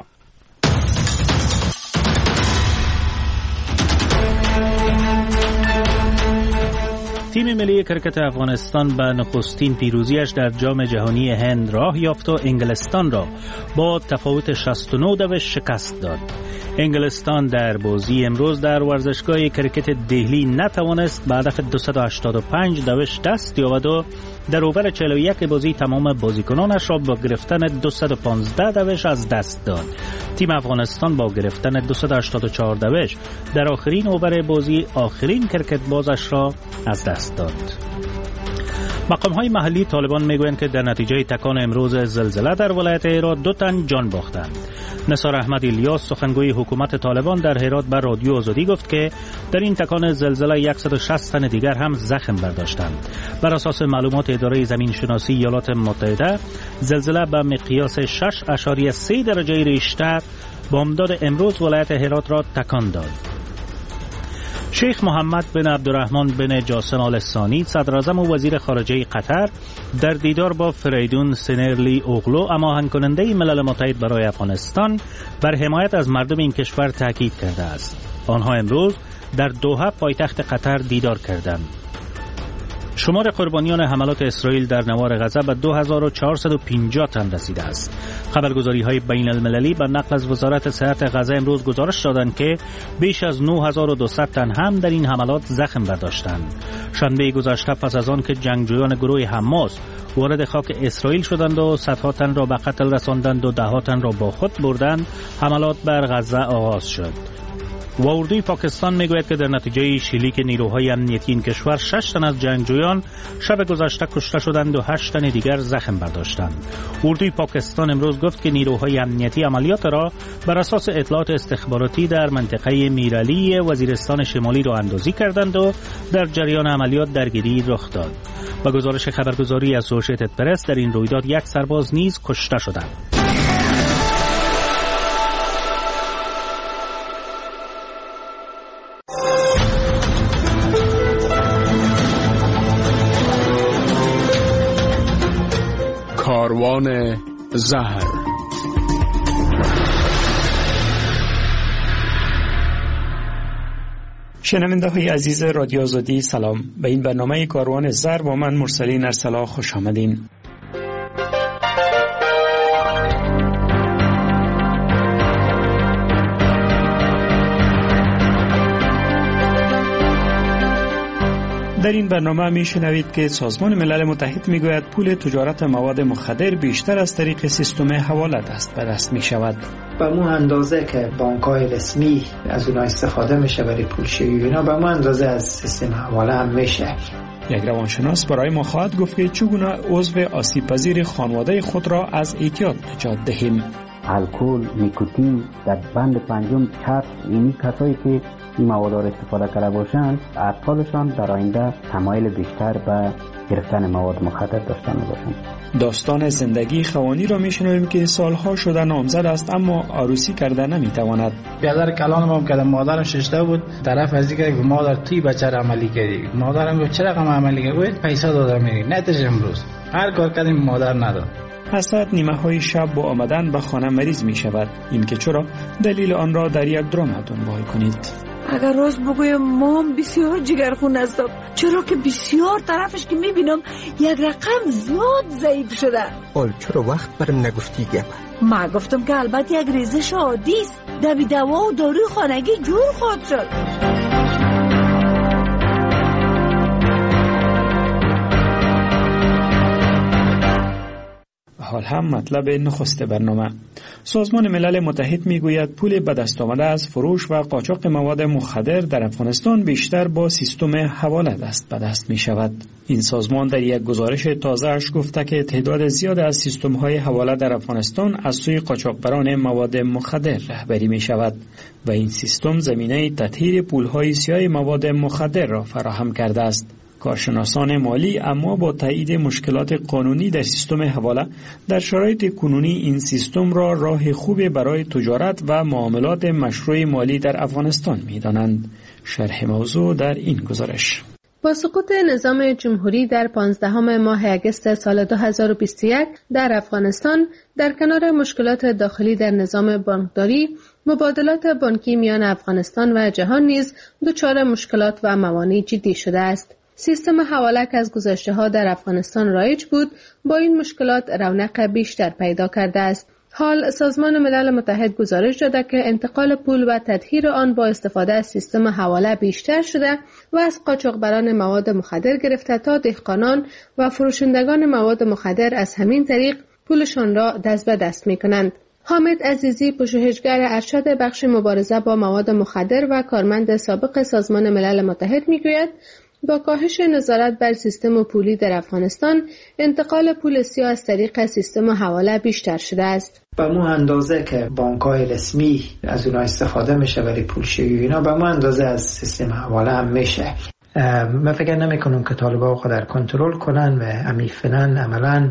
تیم ملی کرکت افغانستان به نخستین پیروزیش در جام جهانی هند راه یافت و انگلستان را با تفاوت 69 دوش شکست داد. انگلستان در بازی امروز در ورزشگاه کرکت دهلی نتوانست به هدف 285 دوش دست یابد و در اوور 41 بازی تمام بازیکنانش را با گرفتن 215 دوش از دست داد. تیم افغانستان با گرفتن 284 دوش در آخرین اوور بازی آخرین کرکت بازش را از دست داد. مقام‌های محلی طالبان میگویند که در نتیجه تکان امروز زلزله در ولایت هرات 2 تن جان باختند. نثار احمد الیاس سخنگوی حکومت طالبان در هرات بر رادیو آزادی گفت که در این تکان زلزله 160 تن دیگر هم زخم برداشتند. بر اساس معلومات اداره زمین شناسی ایالات متحده زلزله به مقیاس 6.3 درجه ریشتر بامداد امروز ولایت هرات را تکان داد. شیخ محمد بن عبدالرحمن بن جاسم آل ثانی صدراعظم و وزیر خارجه قطر در دیدار با فریدون سنرلی اوغلو هماهنگ کننده ملل متحد برای افغانستان بر حمایت از مردم این کشور تاکید کرده است. آنها امروز در دوحه پایتخت قطر دیدار کردند. شمار قربانیان حملات اسرائیل در نوار غزه به 2450 تن رسیده است. خبرگزاری‌های بین المللی به نقل از وزارت صحت غزه امروز گزارش دادند که بیش از 9200 تن هم در این حملات زخم برداشتند. شنبه گذشته پس از آن که جنگجویان گروه حماس وارد خاک اسرائیل شدند و صدها تن را به قتل رساندند و ده‌ها تن را با خود بردند، حملات بر غزه آغاز شد. و اردوی پاکستان میگوید که در نتیجه شلیک نیروهای امنیتی این کشور 6 تن از جنگجویان شب گذشته کشته شدند و 8 تن دیگر زخم برداشتند. اردوی پاکستان امروز گفت که نیروهای امنیتی عملیات را بر اساس اطلاعات استخباراتی در منطقه میرعلی وزیرستان شمالی را اندازی کردند و در جریان عملیات درگیری رخ داد. با گزارش خبرگزاری اسوسییتد پرس در این رویداد 1 سرباز نیز کشته شدند. کاروان زهر. شنونده های عزیز رادیو آزادی سلام. به این برنامه کاروان زهر با من مرسلین ارسلا خوش آمدین. در این برنامه میشنوید که سازمان ملل متحد میگوید پول تجارت مواد مخدر بیشتر از طریق سیستم حواله دست به دست می شود. به مو اندازه که بانک‌های رسمی از اونها استفاده میشه برای پولشویی اینا، به مو اندازه از سیستم حواله هم میشه. یک روانشناس برای ما خواهد گفت که چگونه عضو آسیب پذیر خانواده خود را از اعتیاد نجات دهیم. الکل، نیکوتین، در بند پنجم چرس، اینی کسایی که این مواد را استفاده کرده باشند اطفالشان در آینده تمایل بیشتر به گرفتن مواد مخدر داشته باشند. داستان زندگی خوانی را میشنویم که سالها شده نامزد است اما عروسی کرده نمیتواند. برادر کلان ما که مادرم ششته بود، طرف از اینکه مادر توی بچه را عملی کردی، مادرم گفت چرا عملی کردی؟ پیسه دادم میری. نتیجه امروز هر کار کردیم مادر نداد. حسد نیمه های شب با آمدن به خانه مریض می شود. این که چرا دلیل آن را در یک درام دنبال کنید. اگر راست بگویم ما هم بسیار جگرخون هستم، چرا که بسیار طرفش که میبینم یک رقم زیاد ضعیف شده. چرا وقت برم نگفتی گپ؟ ما گفتم که البته یک ریزش عادی است، دبی دوا و داروی خانگی جور خواهد شد. حال هم مطلب نخست برنامه. سازمان ملل متحد میگوید پول به دست آمده از فروش و قاچاق مواد مخدر در افغانستان بیشتر با سیستم حواله دست به دست می شود. این سازمان در یک گزارش تازه‌اش گفته که تعداد زیاد از سیستم‌های حواله در افغانستان از سوی قاچاقبران مواد مخدر رهبری می شود و این سیستم زمینه تطهیر پول‌های سیاه مواد مخدر را فراهم کرده است. کارشناسان مالی اما با تایید مشکلات قانونی در سیستم حواله در شرایط کنونی این سیستم را راه خوبی برای تجارت و معاملات مشروع مالی در افغانستان می‌دانند. شرح موضوع در این گزارش. با سقوط نظام جمهوری در 15 ماه اگست سال 2021 در افغانستان، در کنار مشکلات داخلی در نظام بانکداری، مبادلات بانکی میان افغانستان و جهان نیز دچار مشکلات و موانع جدی شده است. سیستم حواله که از گذشته‌ها در افغانستان رایج بود، با این مشکلات رونق بیشتر پیدا کرده است. حال سازمان ملل متحد گزارش داده که انتقال پول و تطهیر آن با استفاده از سیستم حواله بیشتر شده و از قاچاقبران مواد مخدر گرفته تا دهقانان و فروشندگان مواد مخدر از همین طریق پولشان را دست به دست می‌کنند. حامد عزیزی، پژوهشگر ارشد بخش مبارزه با مواد مخدر و کارمند سابق سازمان ملل متحد می‌گوید با کاهش نظارت بر سیستم پولی در افغانستان، انتقال پول سیاه از طریق سیستم حواله بیشتر شده است. به مو اندازه که بانک‌های رسمی از اونها استفاده میشه برای پولشویی اینا، به مو اندازه از سیستم حواله هم میشه. من فکر نمیکنم که طالبان خود در کنترل کنن و عمیقاً عملاً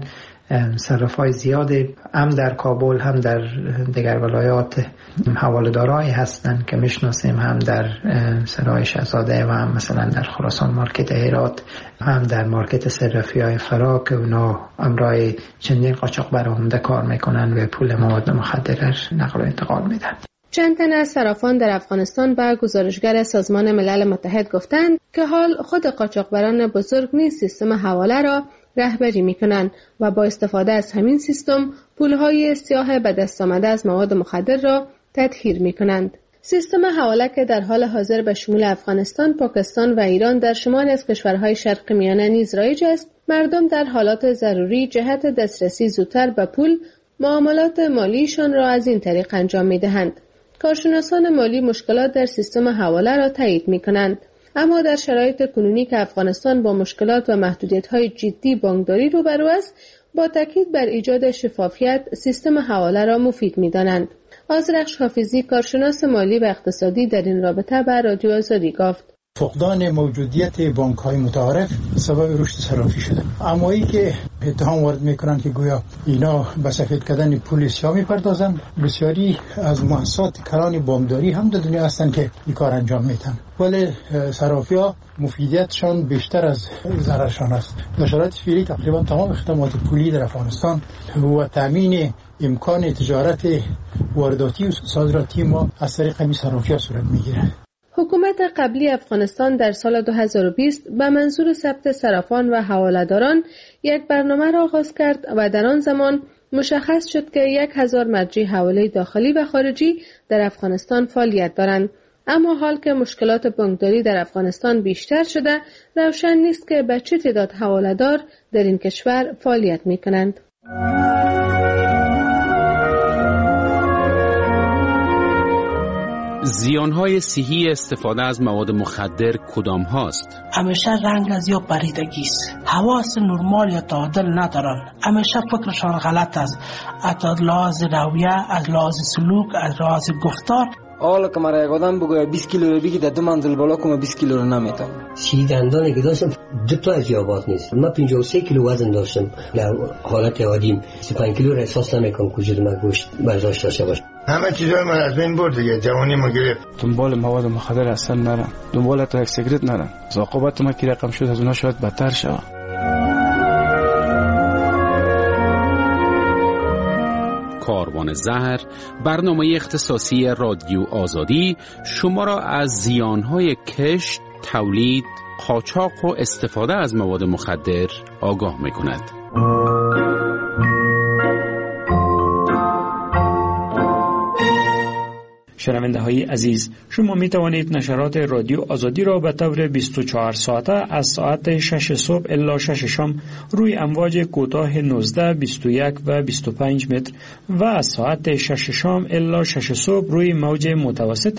صرافای زیاد هم در کابل هم در دیگر ولایات حواله‌دارایی هستند که میشناسیم، هم در سرای شهزاده و هم مثلا در خراسان مارکت هرات، هم در مارکت صرافی‌های فرا که اونا امرای چندین قاچاقبر عمده کار میکنن و پول مواد مخدر نقل و انتقال میدن. چند تن از صرافان در افغانستان به گزارشگر سازمان ملل متحد گفتند که حال خود قاچاقبران بزرگ نیز سیستم حواله را رهبری میکنند و با استفاده از همین سیستم پولهای سیاه به دست آمده از مواد مخدر را تطهیر میکنند. سیستم حواله که در حال حاضر به شمول افغانستان، پاکستان و ایران در شمال از کشورهای شرق میانه نیز رایج است، مردم در حالات ضروری جهت دسترسی زودتر به پول معاملات مالیشان را از این طریق انجام میدهند. کارشناسان مالی مشکلات در سیستم حواله را تایید میکنند. اما در شرایط کنونی که افغانستان با مشکلات و محدودیت‌های جدی بانکداری روبرو است، با تاکید بر ایجاد شفافیت سیستم حواله را مفید می‌دانند. آذرخش حافظی، کارشناس مالی و اقتصادی، در این رابطه به رادیو آزادی گفت: فقدان موجودیت بانک‌های متعارف سبب رشد صرافی شده. اما ای که اتهام وارد میکنند که گویا اینا به سفید کردن پول سیاه میپردازند، بسیاری از مؤسسات کلان بانکداری هم در دنیا هستند که این کار انجام میدن، ولی صرافی‌ها مفیدیتشان بیشتر از ضررشان است. در شرایط فعلی تقریبا تمام خدمات پولی در افغانستان و تامین امکان تجارت وارداتی و صادراتی ما از طریق همین صرافی‌ها صورت میگیره. حکومت قبلی افغانستان در سال 2020 به منظور ثبت صرافان و حواله‌داران یک برنامه را آغاز کرد و در آن زمان مشخص شد که 1000 مرجع حواله داخلی و خارجی در افغانستان فعالیت دارند. اما حال که مشکلات بانکداری در افغانستان بیشتر شده، روشن نیست که به چه تعداد حواله‌دار در این کشور فعالیت می‌کنند. زیانهای صحی استفاده از مواد مخدر کدام هاست؟ همیشه رنگ از یا پریدگی است. حواس نرمال یا تعادل ندارن. همیشه فکرشان غلط است. از لحاظ رویه، از لحاظ سلوک، از لحاظ گفتار. حالا که مرا یک آدم بگوید 20 کیلو رو بگی در 2 منزل بالا کنم 20 کیلو رو نمیتونم. سی دندانی که داشتم 2 تا از یابات نیست. من 53 کیلو وزن داشتم. در حالت عادیم 35 کیلو را احساس نمیکنم که وجود من گوشت برداشت داشته باشه. همه چیزای من از بین برد دیگه، جوانی ما گرفت. دنبال مواد مخدر اصلا نرم، دنبال تا یک سیگرت نرم. عاقبت ما کی رقم شد از اونها شاید بدتر شود. زبان زهر، برنامه اختصاصی رادیو آزادی شما را از زیانهای کشت، تولید، قاچاق و استفاده از مواد مخدر آگاه می‌کند. شنونده های عزیز، شما می توانید نشرات رادیو آزادی را به طور 24 ساعته از ساعت 6 صبح الی 6 شام روی امواج کوتاه 19، 21 و 25 متر و از ساعت 6 شام الی 6 صبح روی موج متوسط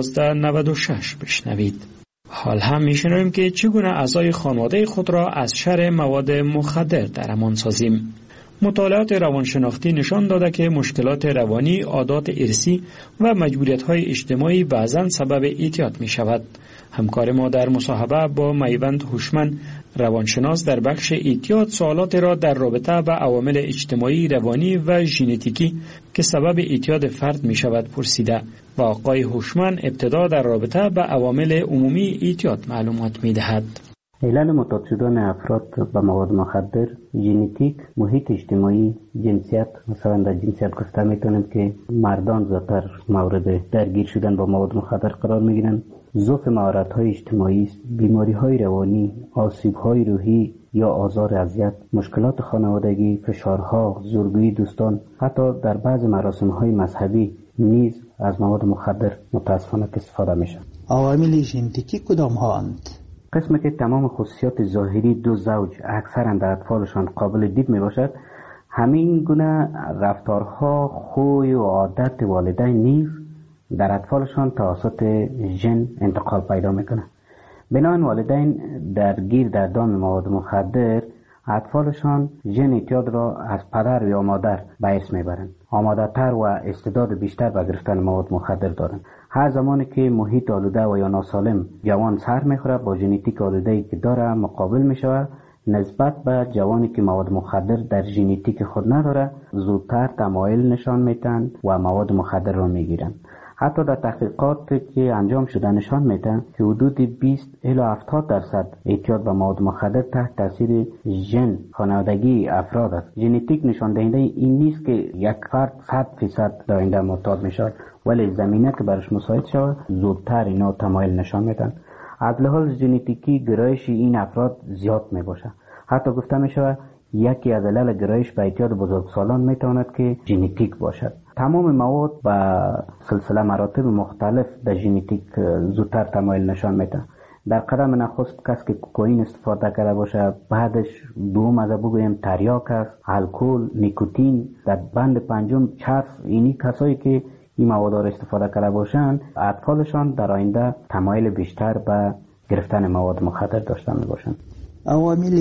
1296 بشنوید. حال هم میشنویم که چگونه اعضای خانواده خود را از شر مواد مخدر در امان سازیم. مطالعات روانشناختی نشان داده که مشکلات روانی، عادات ارثی و مجبوریت‌های اجتماعی بعضاً سبب اعتیاد می‌شود. همکار ما در مصاحبه با میوند هوشمند، روانشناس در بخش اعتیاد، سوالات را در رابطه با عوامل اجتماعی، روانی و ژنتیکی که سبب اعتیاد فرد می‌شود پرسیده و آقای هوشمند ابتدا در رابطه با عوامل عمومی اعتیاد معلومات می‌دهد. علل معتاد شدن افراد به مواد مخدر ژنتیک، محیط اجتماعی، جنسیت. مثلا در جنسیت گفته میتونیم که مردان زیادتر مورد درگیر شدن با مواد مخدر قرار میگیرن. ضعف مهارت‌های اجتماعی، بیماری‌های روانی، آسیب‌های روحی یا آزار اذیت، مشکلات خانوادگی، فشارها، زورگویی دوستان، حتی در بعض مراسم‌های مذهبی نیز از مواد مخدر متأسفانه استفاده میشه. عوامل ژنتیکی کدام هاند؟ قسمی که تمام خصوصیات ظاهری دو زوج اکثرا در اطفالشان قابل دید می باشد، همین گونه رفتارها، خوی و عادت والدین نیز در اطفالشان توسط ژن انتقال پیدا میکنه. بنابراین والدین درگیر در دام مواد مخدر، اطفالشان ژن اعتیاد را از پدر یا مادر به ارث میبرند. آماده تر و استعداد بیشتر به گرفتن مواد مخدر دارند. هر زمانی که محیط آلوده و یا ناسالم جوان سر میخوره، با ژنتیک آلوده‌ای که داره مقابل میشود، نسبت به جوانی که مواد مخدر در ژنتیک خود نداره زودتر تمایل نشان میدن و مواد مخدر را میگیرن. حتی در تحقیقات که انجام شده نشان میدن که حدود 20 الی 70% اعتیاد به مواد مخدر تحت تاثیر ژن خانوادگی افراد است. ژنتیک نشان دهنده این نیست که یک فرد 100% در آینده معتاد میشه، ولی زمینه که برش مساعد شود زودتر اینا تمایل نشان میدن. از لحاظ ژنتیکی گرایش این افراد زیاد میباشه. حتی گفته میشه یکی از علل گرایش به اعتیاد بزرگسالان میتواند که ژنتیک باشد. تمام مواد با سلسله مراتب مختلف در ژنتیک زودتر تمایل نشان میده. در قدم نخست کسی که کوکائین استفاده کرده باشه، بعدش دوم از بگویم تریاک است، الکل، نیکوتین، در بند پنجم چرس. اینی کسایی که این مواد را استفاده کرده باشند، اطفالشان در آینده تمایل بیشتر به گرفتن مواد مخدر داشته می باشند. عوامل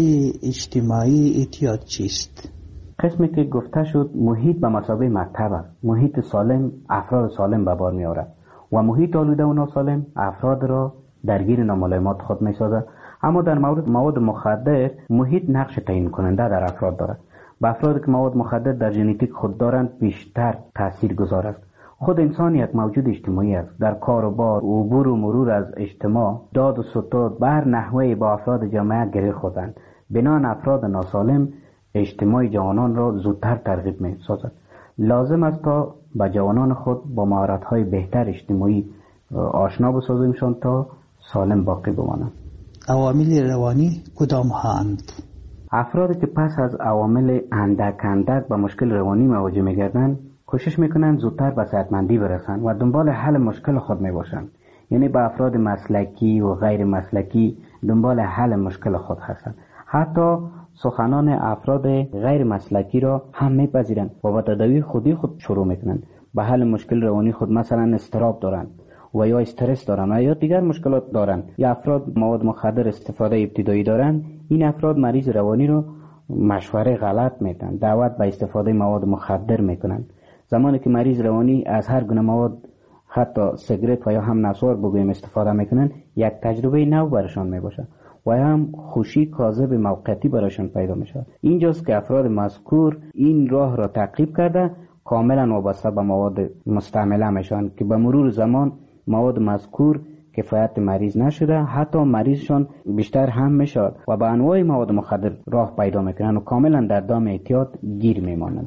اجتماعی اعتیاد چیست؟ قسمی که گفته شد محیط به مثابه مکتب است. محیط سالم افراد سالم به بار می آورد و محیط آلوده و ناسالم افراد را درگیر ناملایمات خود می سازد. اما در مورد مواد مخدر محیط نقش تعیین کننده در افراد دارد. به افرادی که مواد مخدر در ژنتیک خود دارند بیشتر تأثیر گذار است. خود انسان یک موجود اجتماعی است. در کار و بار، عبور و مرور از اجتماع، داد و ستد بر نحوه با افراد جامعه گره خوردند. بنابراین افراد ناسالم اجتماع جوانان را زودتر ترغیب می سازد. لازم است تا با جوانان خود با مهارت‌های بهتر اجتماعی آشنا بسازیمشان تا سالم باقی بمانند. عوامل روانی کدام هاند؟ افرادی که پس از عوامل اندک با مشکل روانی مواجه می‌گردند، کوشش میکنند زودتر به صحتمندی برسند و دنبال حل مشکل خود میباشند. یعنی با افراد مسلکی و غیر مسلکی دنبال حل مشکل خود هستند. حتی سخنان افراد غیر مسلکی را هم میپذیرند و با تداوی خود شروع میکنند. به حل مشکل روانی خود، مثلا اضطراب دارند و یا استرس دارند و یا دیگر مشکلات دارند، یا افراد مواد مخدر استفاده ابتدایی دارند، این افراد مریض روانی را مشوره غلط میدن، دعوت به استفاده مواد مخدر میکنند. زمانی که مریض روانی از هر گونه مواد، حتی سیگرت و یا هم نسوار بگویم استفاده میکنن، یک تجربه نو برشان میباشه و هم خوشی کاذب موقتی برشان پیدا میشه. اینجاست که افراد مذکور این راه را تعقیب کرده کاملا وابسته به مواد مستعمله میشن که به مرور زمان مواد مذکور کفایت مریض نشده، حتی مریضشان بیشتر هم میشه و به انواع مواد مخدر راه پیدا میکنن و کاملا در دام اعتیاد گیر میمانند.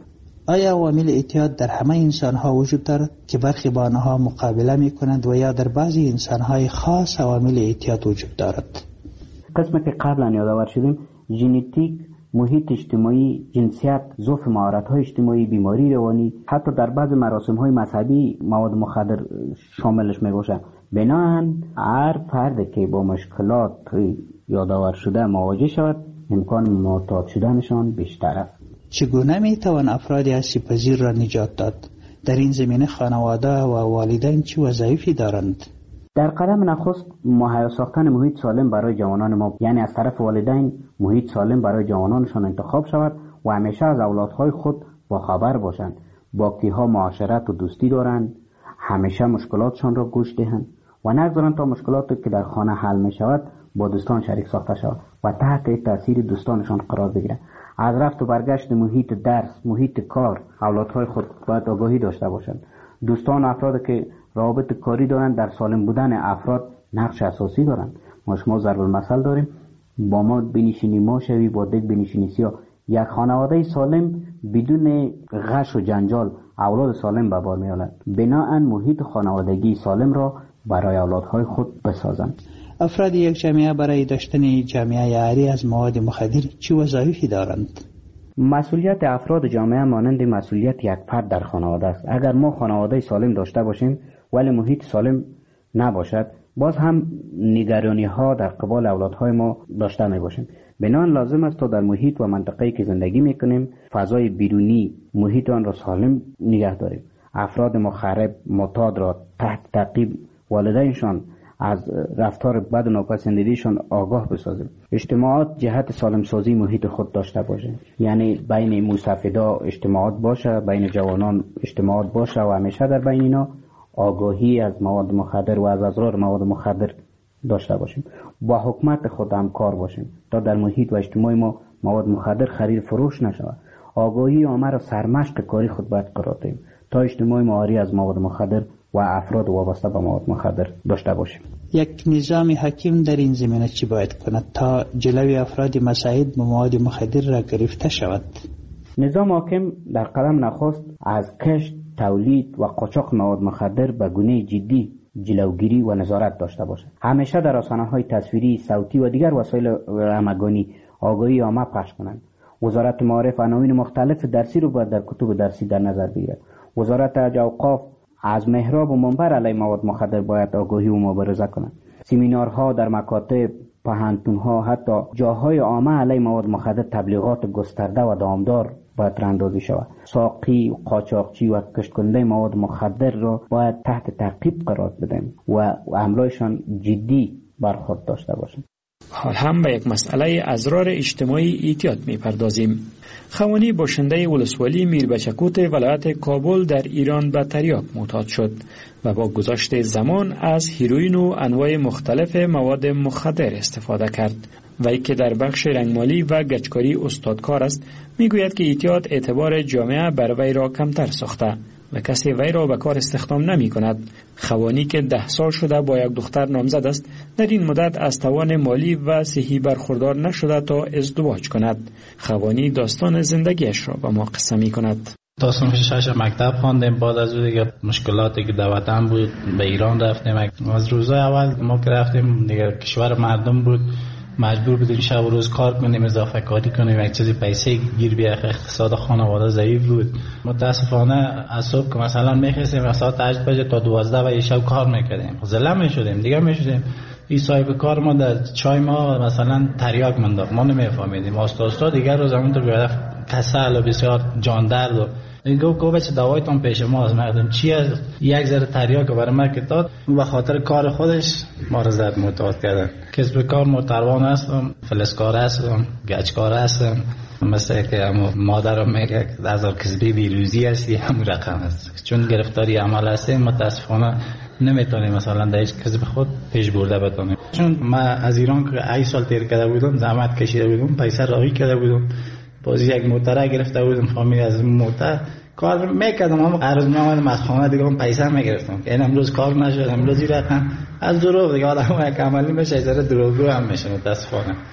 آیا عوامل اعتیاد در همه انسان‌ها وجود دارد که برخی با آنها مقابله می‌کنند و یا در بعضی انسان‌های خاص عوامل اعتیاد وجود دارد؟ قسمت که قبلا یادآور شدیم، ژنتیک، محیط اجتماعی، جنسیت، ضعف مهارت‌های اجتماعی، بیماری روانی، حتی در بعض مراسم‌های مذهبی مواد مخدر شاملش می‌باشد. بنابراین هر فرد که با مشکلات یادآور شده مواجه شود، امکان معتاد شدنشان بیشتر است. چگونه می‌توان افراد آسیب‌پذیر را نجات داد؟ در این زمینه خانواده و والدین چه وظایفی دارند؟ در قدم نخست مهیا ساختن محیط سالم برای جوانان ما، یعنی از طرف والدین محیط سالم برای جوانانشان انتخاب شود و همیشه از اولادهای خود با خبر باشند، با کیها معاشرت و دوستی دارند، همیشه مشکلاتشان را گوش دهند و نگذارند تا مشکلاتی که در خانه حل می شود با دوستان شریک ساخته شود و تحت تاثیر دوستانشان قرار بگیرند. از رفت و برگشت محیط درس، محیط کار، اولادهای خود باید آگاهی داشته باشند. دوستان و افرادی که روابط کاری دارند در سالم بودن افراد نقش اساسی دارند. ما ضرب المثل داریم، با ما بنشینی ما شوی، با دک بنشینی سیا. یک خانواده سالم بدون غش و جنجال اولاد سالم به بار می‌آورد. بنابراین محیط خانوادگی سالم را برای اولادهای خود بسازند. افراد یک جامعه برای داشتن جامعه عاری از مواد مخدر چه وظایفی دارند؟ مسئولیت افراد جامعه مانند مسئولیت یک فرد در خانواده است. اگر ما خانواده سالم داشته باشیم ولی محیط سالم نباشد، باز هم نگرانی ها در قبال اولادهای ما داشته می باشیم. بنابراین لازم است تا در محیط و منطقه‌ای که زندگی می کنیم فضای بیرونی محیط آن را سالم نگه داریم. افراد مخرب معتاد را تحت تعقیب والدینشان از رفتار بد و ناپسندیدشان آگاه بسازیم. اجتماعات جهت سالم سازی محیط خود داشته باشه، یعنی بین مستفیدا اجتماعات باشه، بین جوانان اجتماعات باشه و همیشه در بین اینا آگاهی از مواد مخدر و از اضرار مواد مخدر داشته باشیم. با حکومت خود همکار باشیم تا در محیط و اجتماع ما مواد مخدر خرید فروش نشود. آگاهی عامه را سرمشق کاری خود باید قرار دهیم تا اجتماع ما عاری از مواد مخدر و افراد وابسته به مواد مخدر داشته باشیم. یک نظام حکیم در این زمینه چی باید کند تا جلوی افراد مساعد به مواد مخدر را گرفته شود؟ نظام حاکم در قدم نخست از کشت، تولید و قاچاق مواد مخدر به گونه جدی جلوگیری و نظارت داشته باشد. همیشه در رسانه‌های تصویری، صوتی و دیگر وسایل همگانی آگاهی عامه پخش کنند. وزارت معارف عناوین مختلف درسی رو باید در کتب درسی در نظر بگیرد. وزارت اوقاف از محراب و منبر علیه مواد مخدر باید آگاهی و مبارزه کنند. سمینارها در مکاتب، پوهنتون‌ها، حتی جاهای عامه علیه مواد مخدر تبلیغات گسترده و دامدار باید راهاندازی شود. ساقی، قاچاقچی و کشت‌کننده مواد مخدر را باید تحت تعقیب قرار بدهیم و حمله‌شان جدی برخورد داشته باشیم. حال هم به یک مسئله اضرار اجتماعی اعتیاد می‌پردازیم. خوانی باشنده ولسوالی میربچکوت ولایت کابل در ایران به تریاک معتاد شد و با گذشت زمان از هیروئین و انواع مختلف مواد مخدر استفاده کرد. وی که در بخش رنگمالی و گچکاری استادکار است، میگوید که اعتیاد اعتبار جامعه بر وی را کمتر ساخته و کسی وی را به کار استخدام نمی کند. خوانی که 10 سال شده با یک دختر نامزد است، در این مدت از توان مالی و صحی برخوردار نشده تا ازدواج کند. خوانی داستان زندگیش را به ما قصه می کند. تا صنف 6 مکتب خواندیم، بعد از اون دیگه مشکلاتی که در وطن بود به ایران رفتیم. از روزهای اول ما که رفتیم دیگه کشور مردم بود، مجبور بودیم شب و روز کار کنیم، اضافه کاری کنیم، یک چیزی پیسه گیر بیاد. اقتصاد خانواده ضعیف بود. متاسفانه از صبح که مثلا میخواستیم از ساعت 8 بجه تا 12 بجه شب کار میکردیم، زله میشدیم دیگه میشدیم. این صاحب کار ما در چای ما مثلا تریاک منداخت، ما نمیفهمیدیم. استاد دیگر روز همونطور بیاد کسل و بسیار جان درد و گفت بچه دوایتون پیش ما از مردم چی از یک ذره تریاک برای ما که داد و خاطر کار خودش ما رو زد معتاد کردن. کسب کار متروان هستم، فلسکار هستم، گچکار هستم. مثل که مادرم میگه از کسبی بیروزی هستی، همون رقم هست. چون گرفتاری عمل هستیم متاسفانه نمیتونیم مثلا در هیچ کسب خود پیش برده بتونیم. چون ما از ایران که 8 سال تیر کرده بودم، زحمت کشیده بودم، پیسه راهی کرده بودم، بازی یک موتر گرفته بودم، فامیل از موتر کار میکردم. اما هر روز میامدم از خانه دیگه پیسه میگرفتم که این امروز کار نشد، امروز رقم از دروغ دیگه آدم یک عملی میشه، ذره دروغگو هم میشه متاسفانه.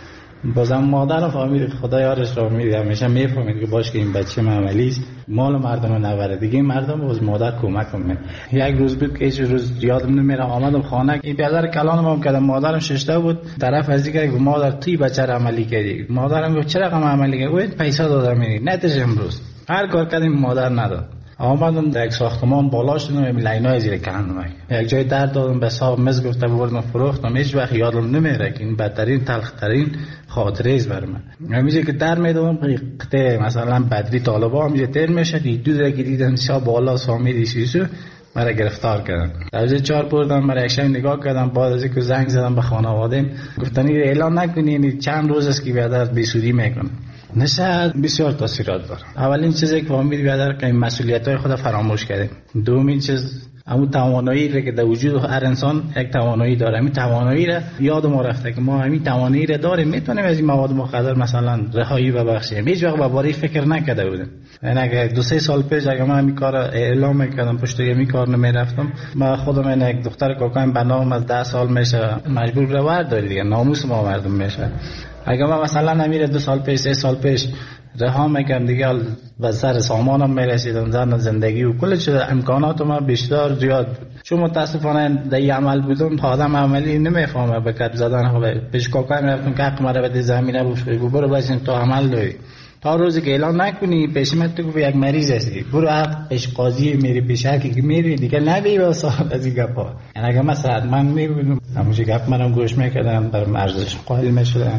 بازم مادرم فهمید، خدا یارش را میده، همیشه میفهمید که باش که این بچه معمولی است، مال مردم نبره دیگه، مردم باز مادر کمک کنه. یک روز بود که هیچ روز یادم نمیره، آمدم خانه این بیادر کلانم کردم، مادرم ششته بود طرف از دیگه گفت مادر توی بچه را عملی کردی. مادرم گفت چرا عملی کردی؟ گفت پیسه دادم نتیجه امروز هر کار کردیم مادر نداد. آمدم در یک ساختمان بالا شدم، لینای زیر کندم، یک جای در دادم به صاحب مز گفتم بردم فروختم. هیچ وقت یادم نمیره که این بدترین تلخترین خاطره است برام. همیشه که در میدم قطعه مثلا بدری طالبا همیشه تر میشه، دو که دیدن شب بالا سامی دیشیشو مرا گرفتار کردن. در چهار بردم مرا یک نگاه کردم، بعد از اینکه زنگ زدم به خانواده گفتن اعلان نکنین چند روز است که بیادر بیسودی میکنه. نشه بسیار تاثیرات داره. اولین چیزی که فهمید بیادر که مسئولیت‌های خود فراموش کرده. دومین چیز همون توانایی را که در وجود هر انسان یک توانایی داره، همین توانایی را یاد ما رفته که ما همین توانایی را داریم، میتونیم از این مواد مخدر مثلا رهایی ببخشیم. هیچ وقت باباری فکر نکرده بودم. یعنی اگه 2-3 سال پیش اگه من همین کار اعلام میکردم پشت همین کار نمیرفتم، من خودم یک دختر کوکائین به نام از 10 سال میشه مجبور به ورداری دیگه، ناموس ما مردم میشه. اگه من مثلا نمیره 2 سال پیش 3 سال پیش رها میکنم دیگه به سر سامانم میرسیدم، زن زندگی و کل چیز امکانات ما بیشتر زیاد بود. چون متاسفانه در این عمل بودم آدم عملی نمیفهمه به کد زدن. پیش کوکائین رفتم که حق مرا به زمینه بوشوی برو باشین تو عمل داری، تا روزی که اعلان نکنی پیشمت تو یک مریض هستی، برو حق پیش قاضی میری پیش هر کی میری دیگه نبی به صاحب از این گپا. یعنی اگه من صحت من میبینم همونجا گپ منم گوش میکردم در ارزش قائل میشدم.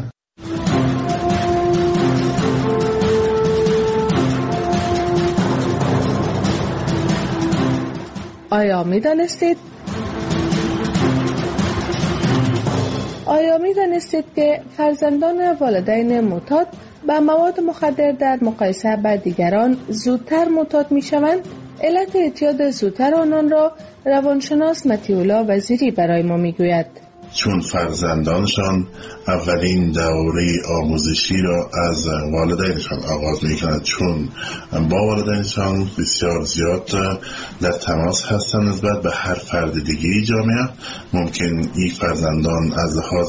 آیا می دانستید که فرزندان والدین معتاد به مواد مخدر در مقایسه با دیگران زودتر معتاد می شوند؟ علت اعتیاد زودتر آنان را روانشناس مطیع وزیری برای ما می گوید. چون فرزندانشان اولین دوره آموزشی را از والدینشان آغاز می‌کنند، چون با والدینشان بسیار زیاد در تماس هستند نسبت به هر فرد دیگه جامعه. ممکن این فرزندان از لحاظ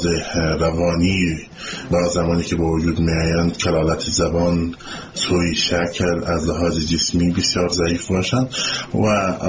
روانی با زمانی که به وجود می‌آیند کلالت زبان، سوی شکل، از لحاظ جسمی بسیار ضعیف باشند و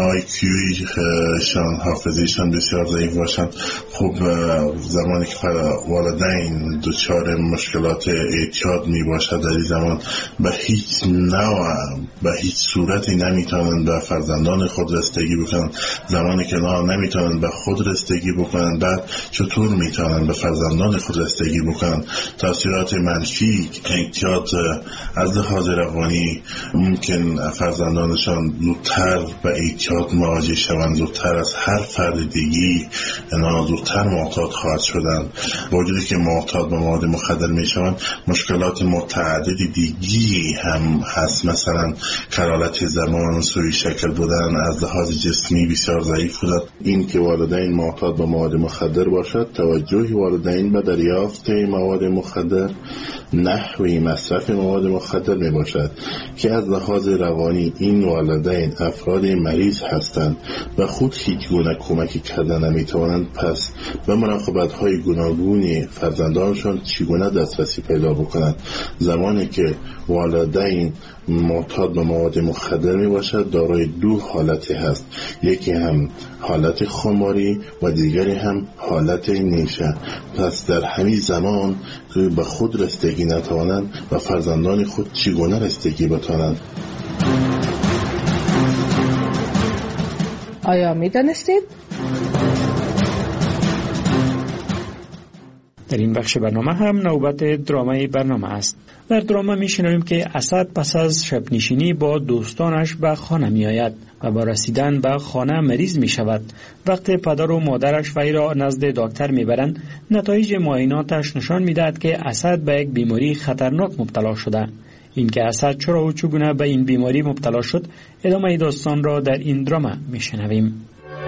IQ شان حافظه‌شان بسیار ضعیف باشند. خب زمانی که والدین دچار مشکلات اعتیاد می باشد در این زمان به هیچ نوع به هیچ صورتی نمیتونن به فرزندان خود رسیدگی بکنن. زمانی که نمیتونن به خود رسیدگی بکنن، بعد چطور میتونن به فرزندان خود رسیدگی بکنن؟ تاثیرات منفی اعتیاد از لحاظ روانی ممکن فرزندانشان زودتر به اعتیاد مواجه شوند، زودتر از هر فرد دیگی زودتر معتاد خواهد شدن. با وجودی که معتاد به مواد مخدر میشوند، مشکلات متعددی دیگی هم هست، مثلا کلالت زبان، سوی شکل بودن، از لحاظ جسمی بسیار ضعیف بودن. این که والدین معتاد به مواد مخدر باشد، توجه والدین به دریافت مواد مخدر، نحوی مصرف مواد مخدر می باشد که از لحاظ روانی این والدین افراد مریض هستند و خود هیچ گونه کمکی کردن نمی توانند، پس به مراقبت های گوناگون فرزندانشان چگونه دسترسی پیدا بکنند. زمانی که والدین معتاد به مواد مخدر می باشد، دارای دو حالتی هست، یکی هم حالت خماری و دیگری هم حالت نیشه. پس در همین زمان که به خود رسیدگی نتوانند و فرزندان خود چگونه رسیدگی بتوانند. آیا می دانستید؟ در این بخش برنامه هم نوبت درامای برنامه است. در درامه میشنویم که اسد پس از شب نشینی با دوستانش به خانه می آید و با رسیدن به خانه مریض می شود. وقتی پدر و مادرش وی را نزد دکتر می برند، نتایج معایناتش نشان می دهد که اسد به یک بیماری خطرناک مبتلا شده. این که اسد چرا و چگونه به این بیماری مبتلا شد، ادامه داستان را در این درامه میشنویم.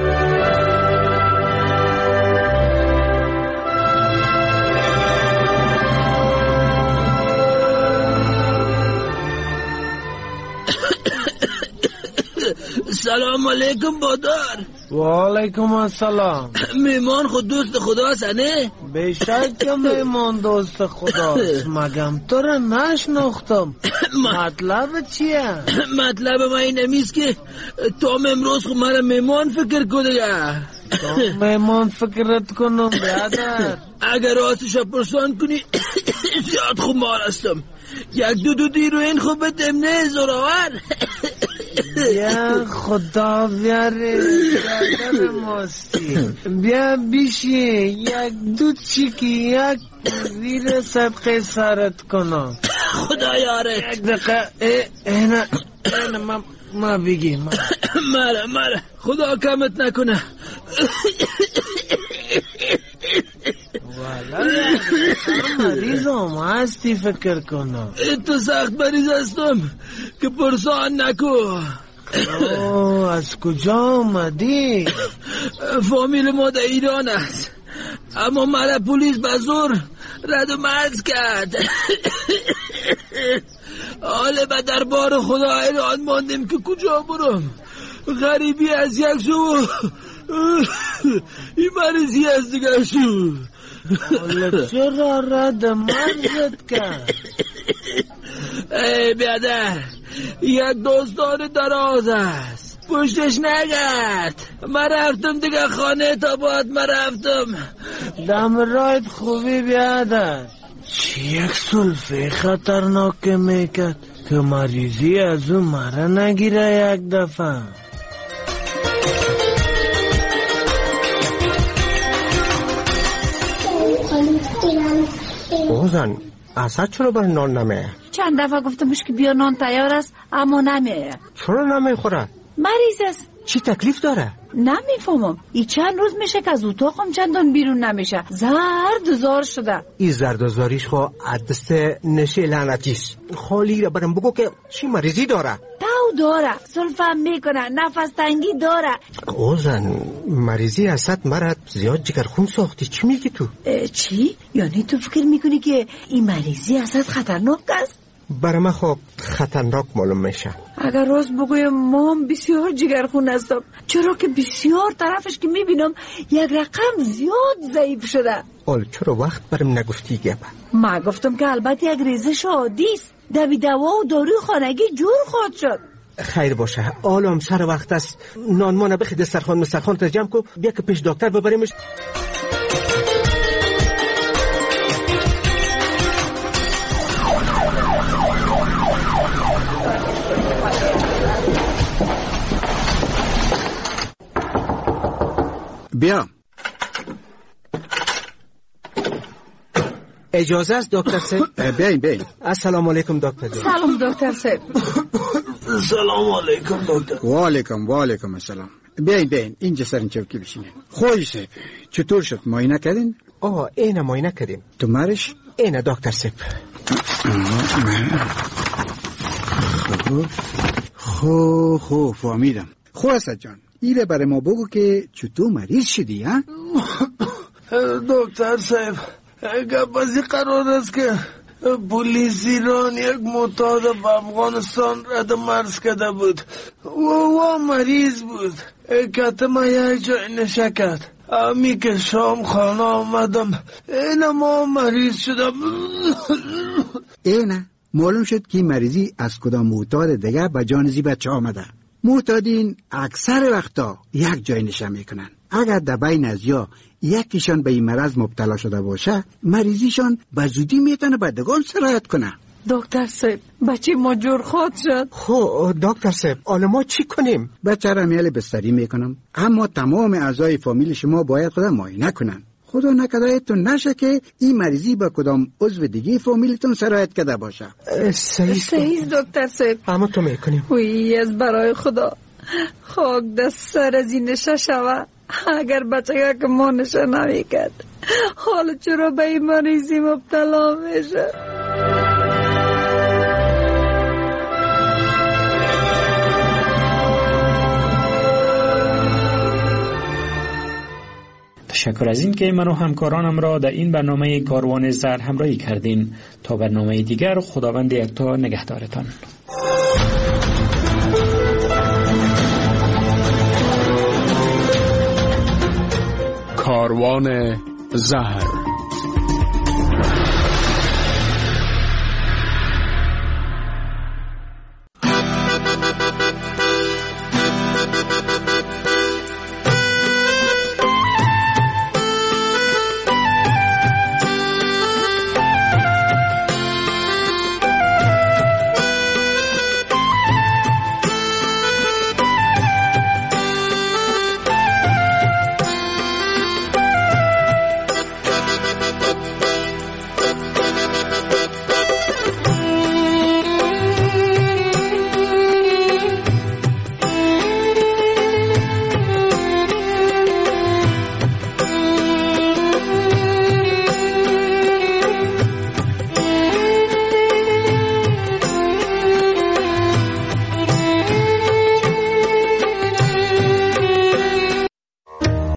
سلام علیکم بادار. و علیکم السلام. میمان خود دوست خدا هست نه؟ بیشک میمان دوست خداست. مگم تو را نشناختم. مطلب چیه؟ مطلب ما این نمیست که تو امروز خود مرا میمان فکر کنه. تو میمان فکرت کنم برادر. اگر راستش پرسان کنی زیاد خمار هستم. یک دو دیرو این خوب بدم نه زراور. یا خدا بیاره برادر ماستی. بیا بیشی یک دو چیکی یک ویر صدقه سرت کنم. خدا یارت. یک دقیقه اینا ما بگیم مره خدا کمت نکنه. مریضم هستی فکر کنم. تو سخت مریض هستم که پرسان نکو. از کجا آمدی؟ فامیل ما در ایران است، اما مرا پلیس به زور رد و مرز کرد. حالا به دربار خدا حیران ماندیم که کجا برم. غریبی از یک سو این مریضی از دیگر سو. حالا چرا رد مرزت کرد؟ ای بیادر، یک دوستان دراز است، پشتش نگرد. من رفتم دیگه خانه تا باید من رفتم. دم رایت خوبی بیادر. چی یک سلفه خطرناک میکرد که مریضی از اون مرا نگیره یک دفعه. اوزن اسد چرا بر نان نمیه؟ چند دفعه گفتمش که بیا نان تیار است اما نمیه. چرا نمیخوره؟ مریض است. چی تکلیف داره؟ نمیفهمم. این چند روز میشه که از اتاقم چندان بیرون نمیشه. زار شده. این زردزاریش خو عدست نشه لعنتیست. خالی را برم بگو که چی مریضی داره؟ تاو داره، سلفم میکنه، نفس تنگی داره. اوزن مریضی اسد مرد زیاد جگرخون ساختی. چی میگی تو؟ چی؟ یعنی تو فکر میکنی که این مریضی اسد خطرناک است؟ برای من خب خطرناک معلوم میشه. اگر راست بگویم ما هم بسیار جگرخون هستم، چرا که بسیار طرفش که میبینم یک رقم زیاد ضعیف شده. چرا وقت برم نگفتی گپه؟ ما گفتم که البته یک ریزش عادی است، دوا و داروی خانگی جور خواهد شد. خیر باشه، آلام سر وقت است. نان مانه بخی دسترخوان تجمع کو، بیا که پیش دکتر ببریمش. بیا. اجازه است دکتر صاحب؟ بیاین. السلام علیکم دکتر جان. سلام دکتر صاحب. سلام علیکم دکتر. و علیکم السلام. بیاین اینجا سر این چوکی بشینین. خوی صاحب چطور شد؟ معاینه کردین؟ اینه معاینه کردیم. تو مرش؟ اینه دکتر صاحب. خوب فهمیدم. خوب اسد جان، ایره برای ما بگو که چطور مریض شدی ها؟ دکتر صاحب، گپازی قرار است که پلیس ایران یک معتاد به افغانستان رد مرز کرده بود و مریض بود. کتم یک جای نشه کرد. امی که شام خانه آمدم اینه ما مریض شدم. اینه معلوم شد که مریضی از کدام معتاد دیگه به جان زی بچه آمده. معتادین اکثر وقتا یک جای نشه میکنن. اگر در بین از یا یکیشان به این مرض مبتلا شده باشه، مریضیشان به زودی میتونه به دگان سرایت کنه. دکتر صاحب، بچه ما جور خود شد. دکتر صاحب، حالا ما چی کنیم؟ بچه را میل بستری میکنم، اما تمام اعضای فامیل شما باید خود معاینه کنن. خدا نکدایتون نشه که این مریضی با کدام عضو دیگه فامیلتون سرایت کرده باشه. صحیح دکتر صاحب. اما تو میکنیم. وی از برای خدا خاک دست سر از این نشه شوه. اگر بچه که ما نشه نمیکرد، حالا چرا به این مریضی مبتلا میشه؟ تشکر از این که من و همکارانم را در این برنامه کاروان زر همراهی کردین. تا برنامه دیگر، خداوند یکتا نگهدارتان. کاروان زهر.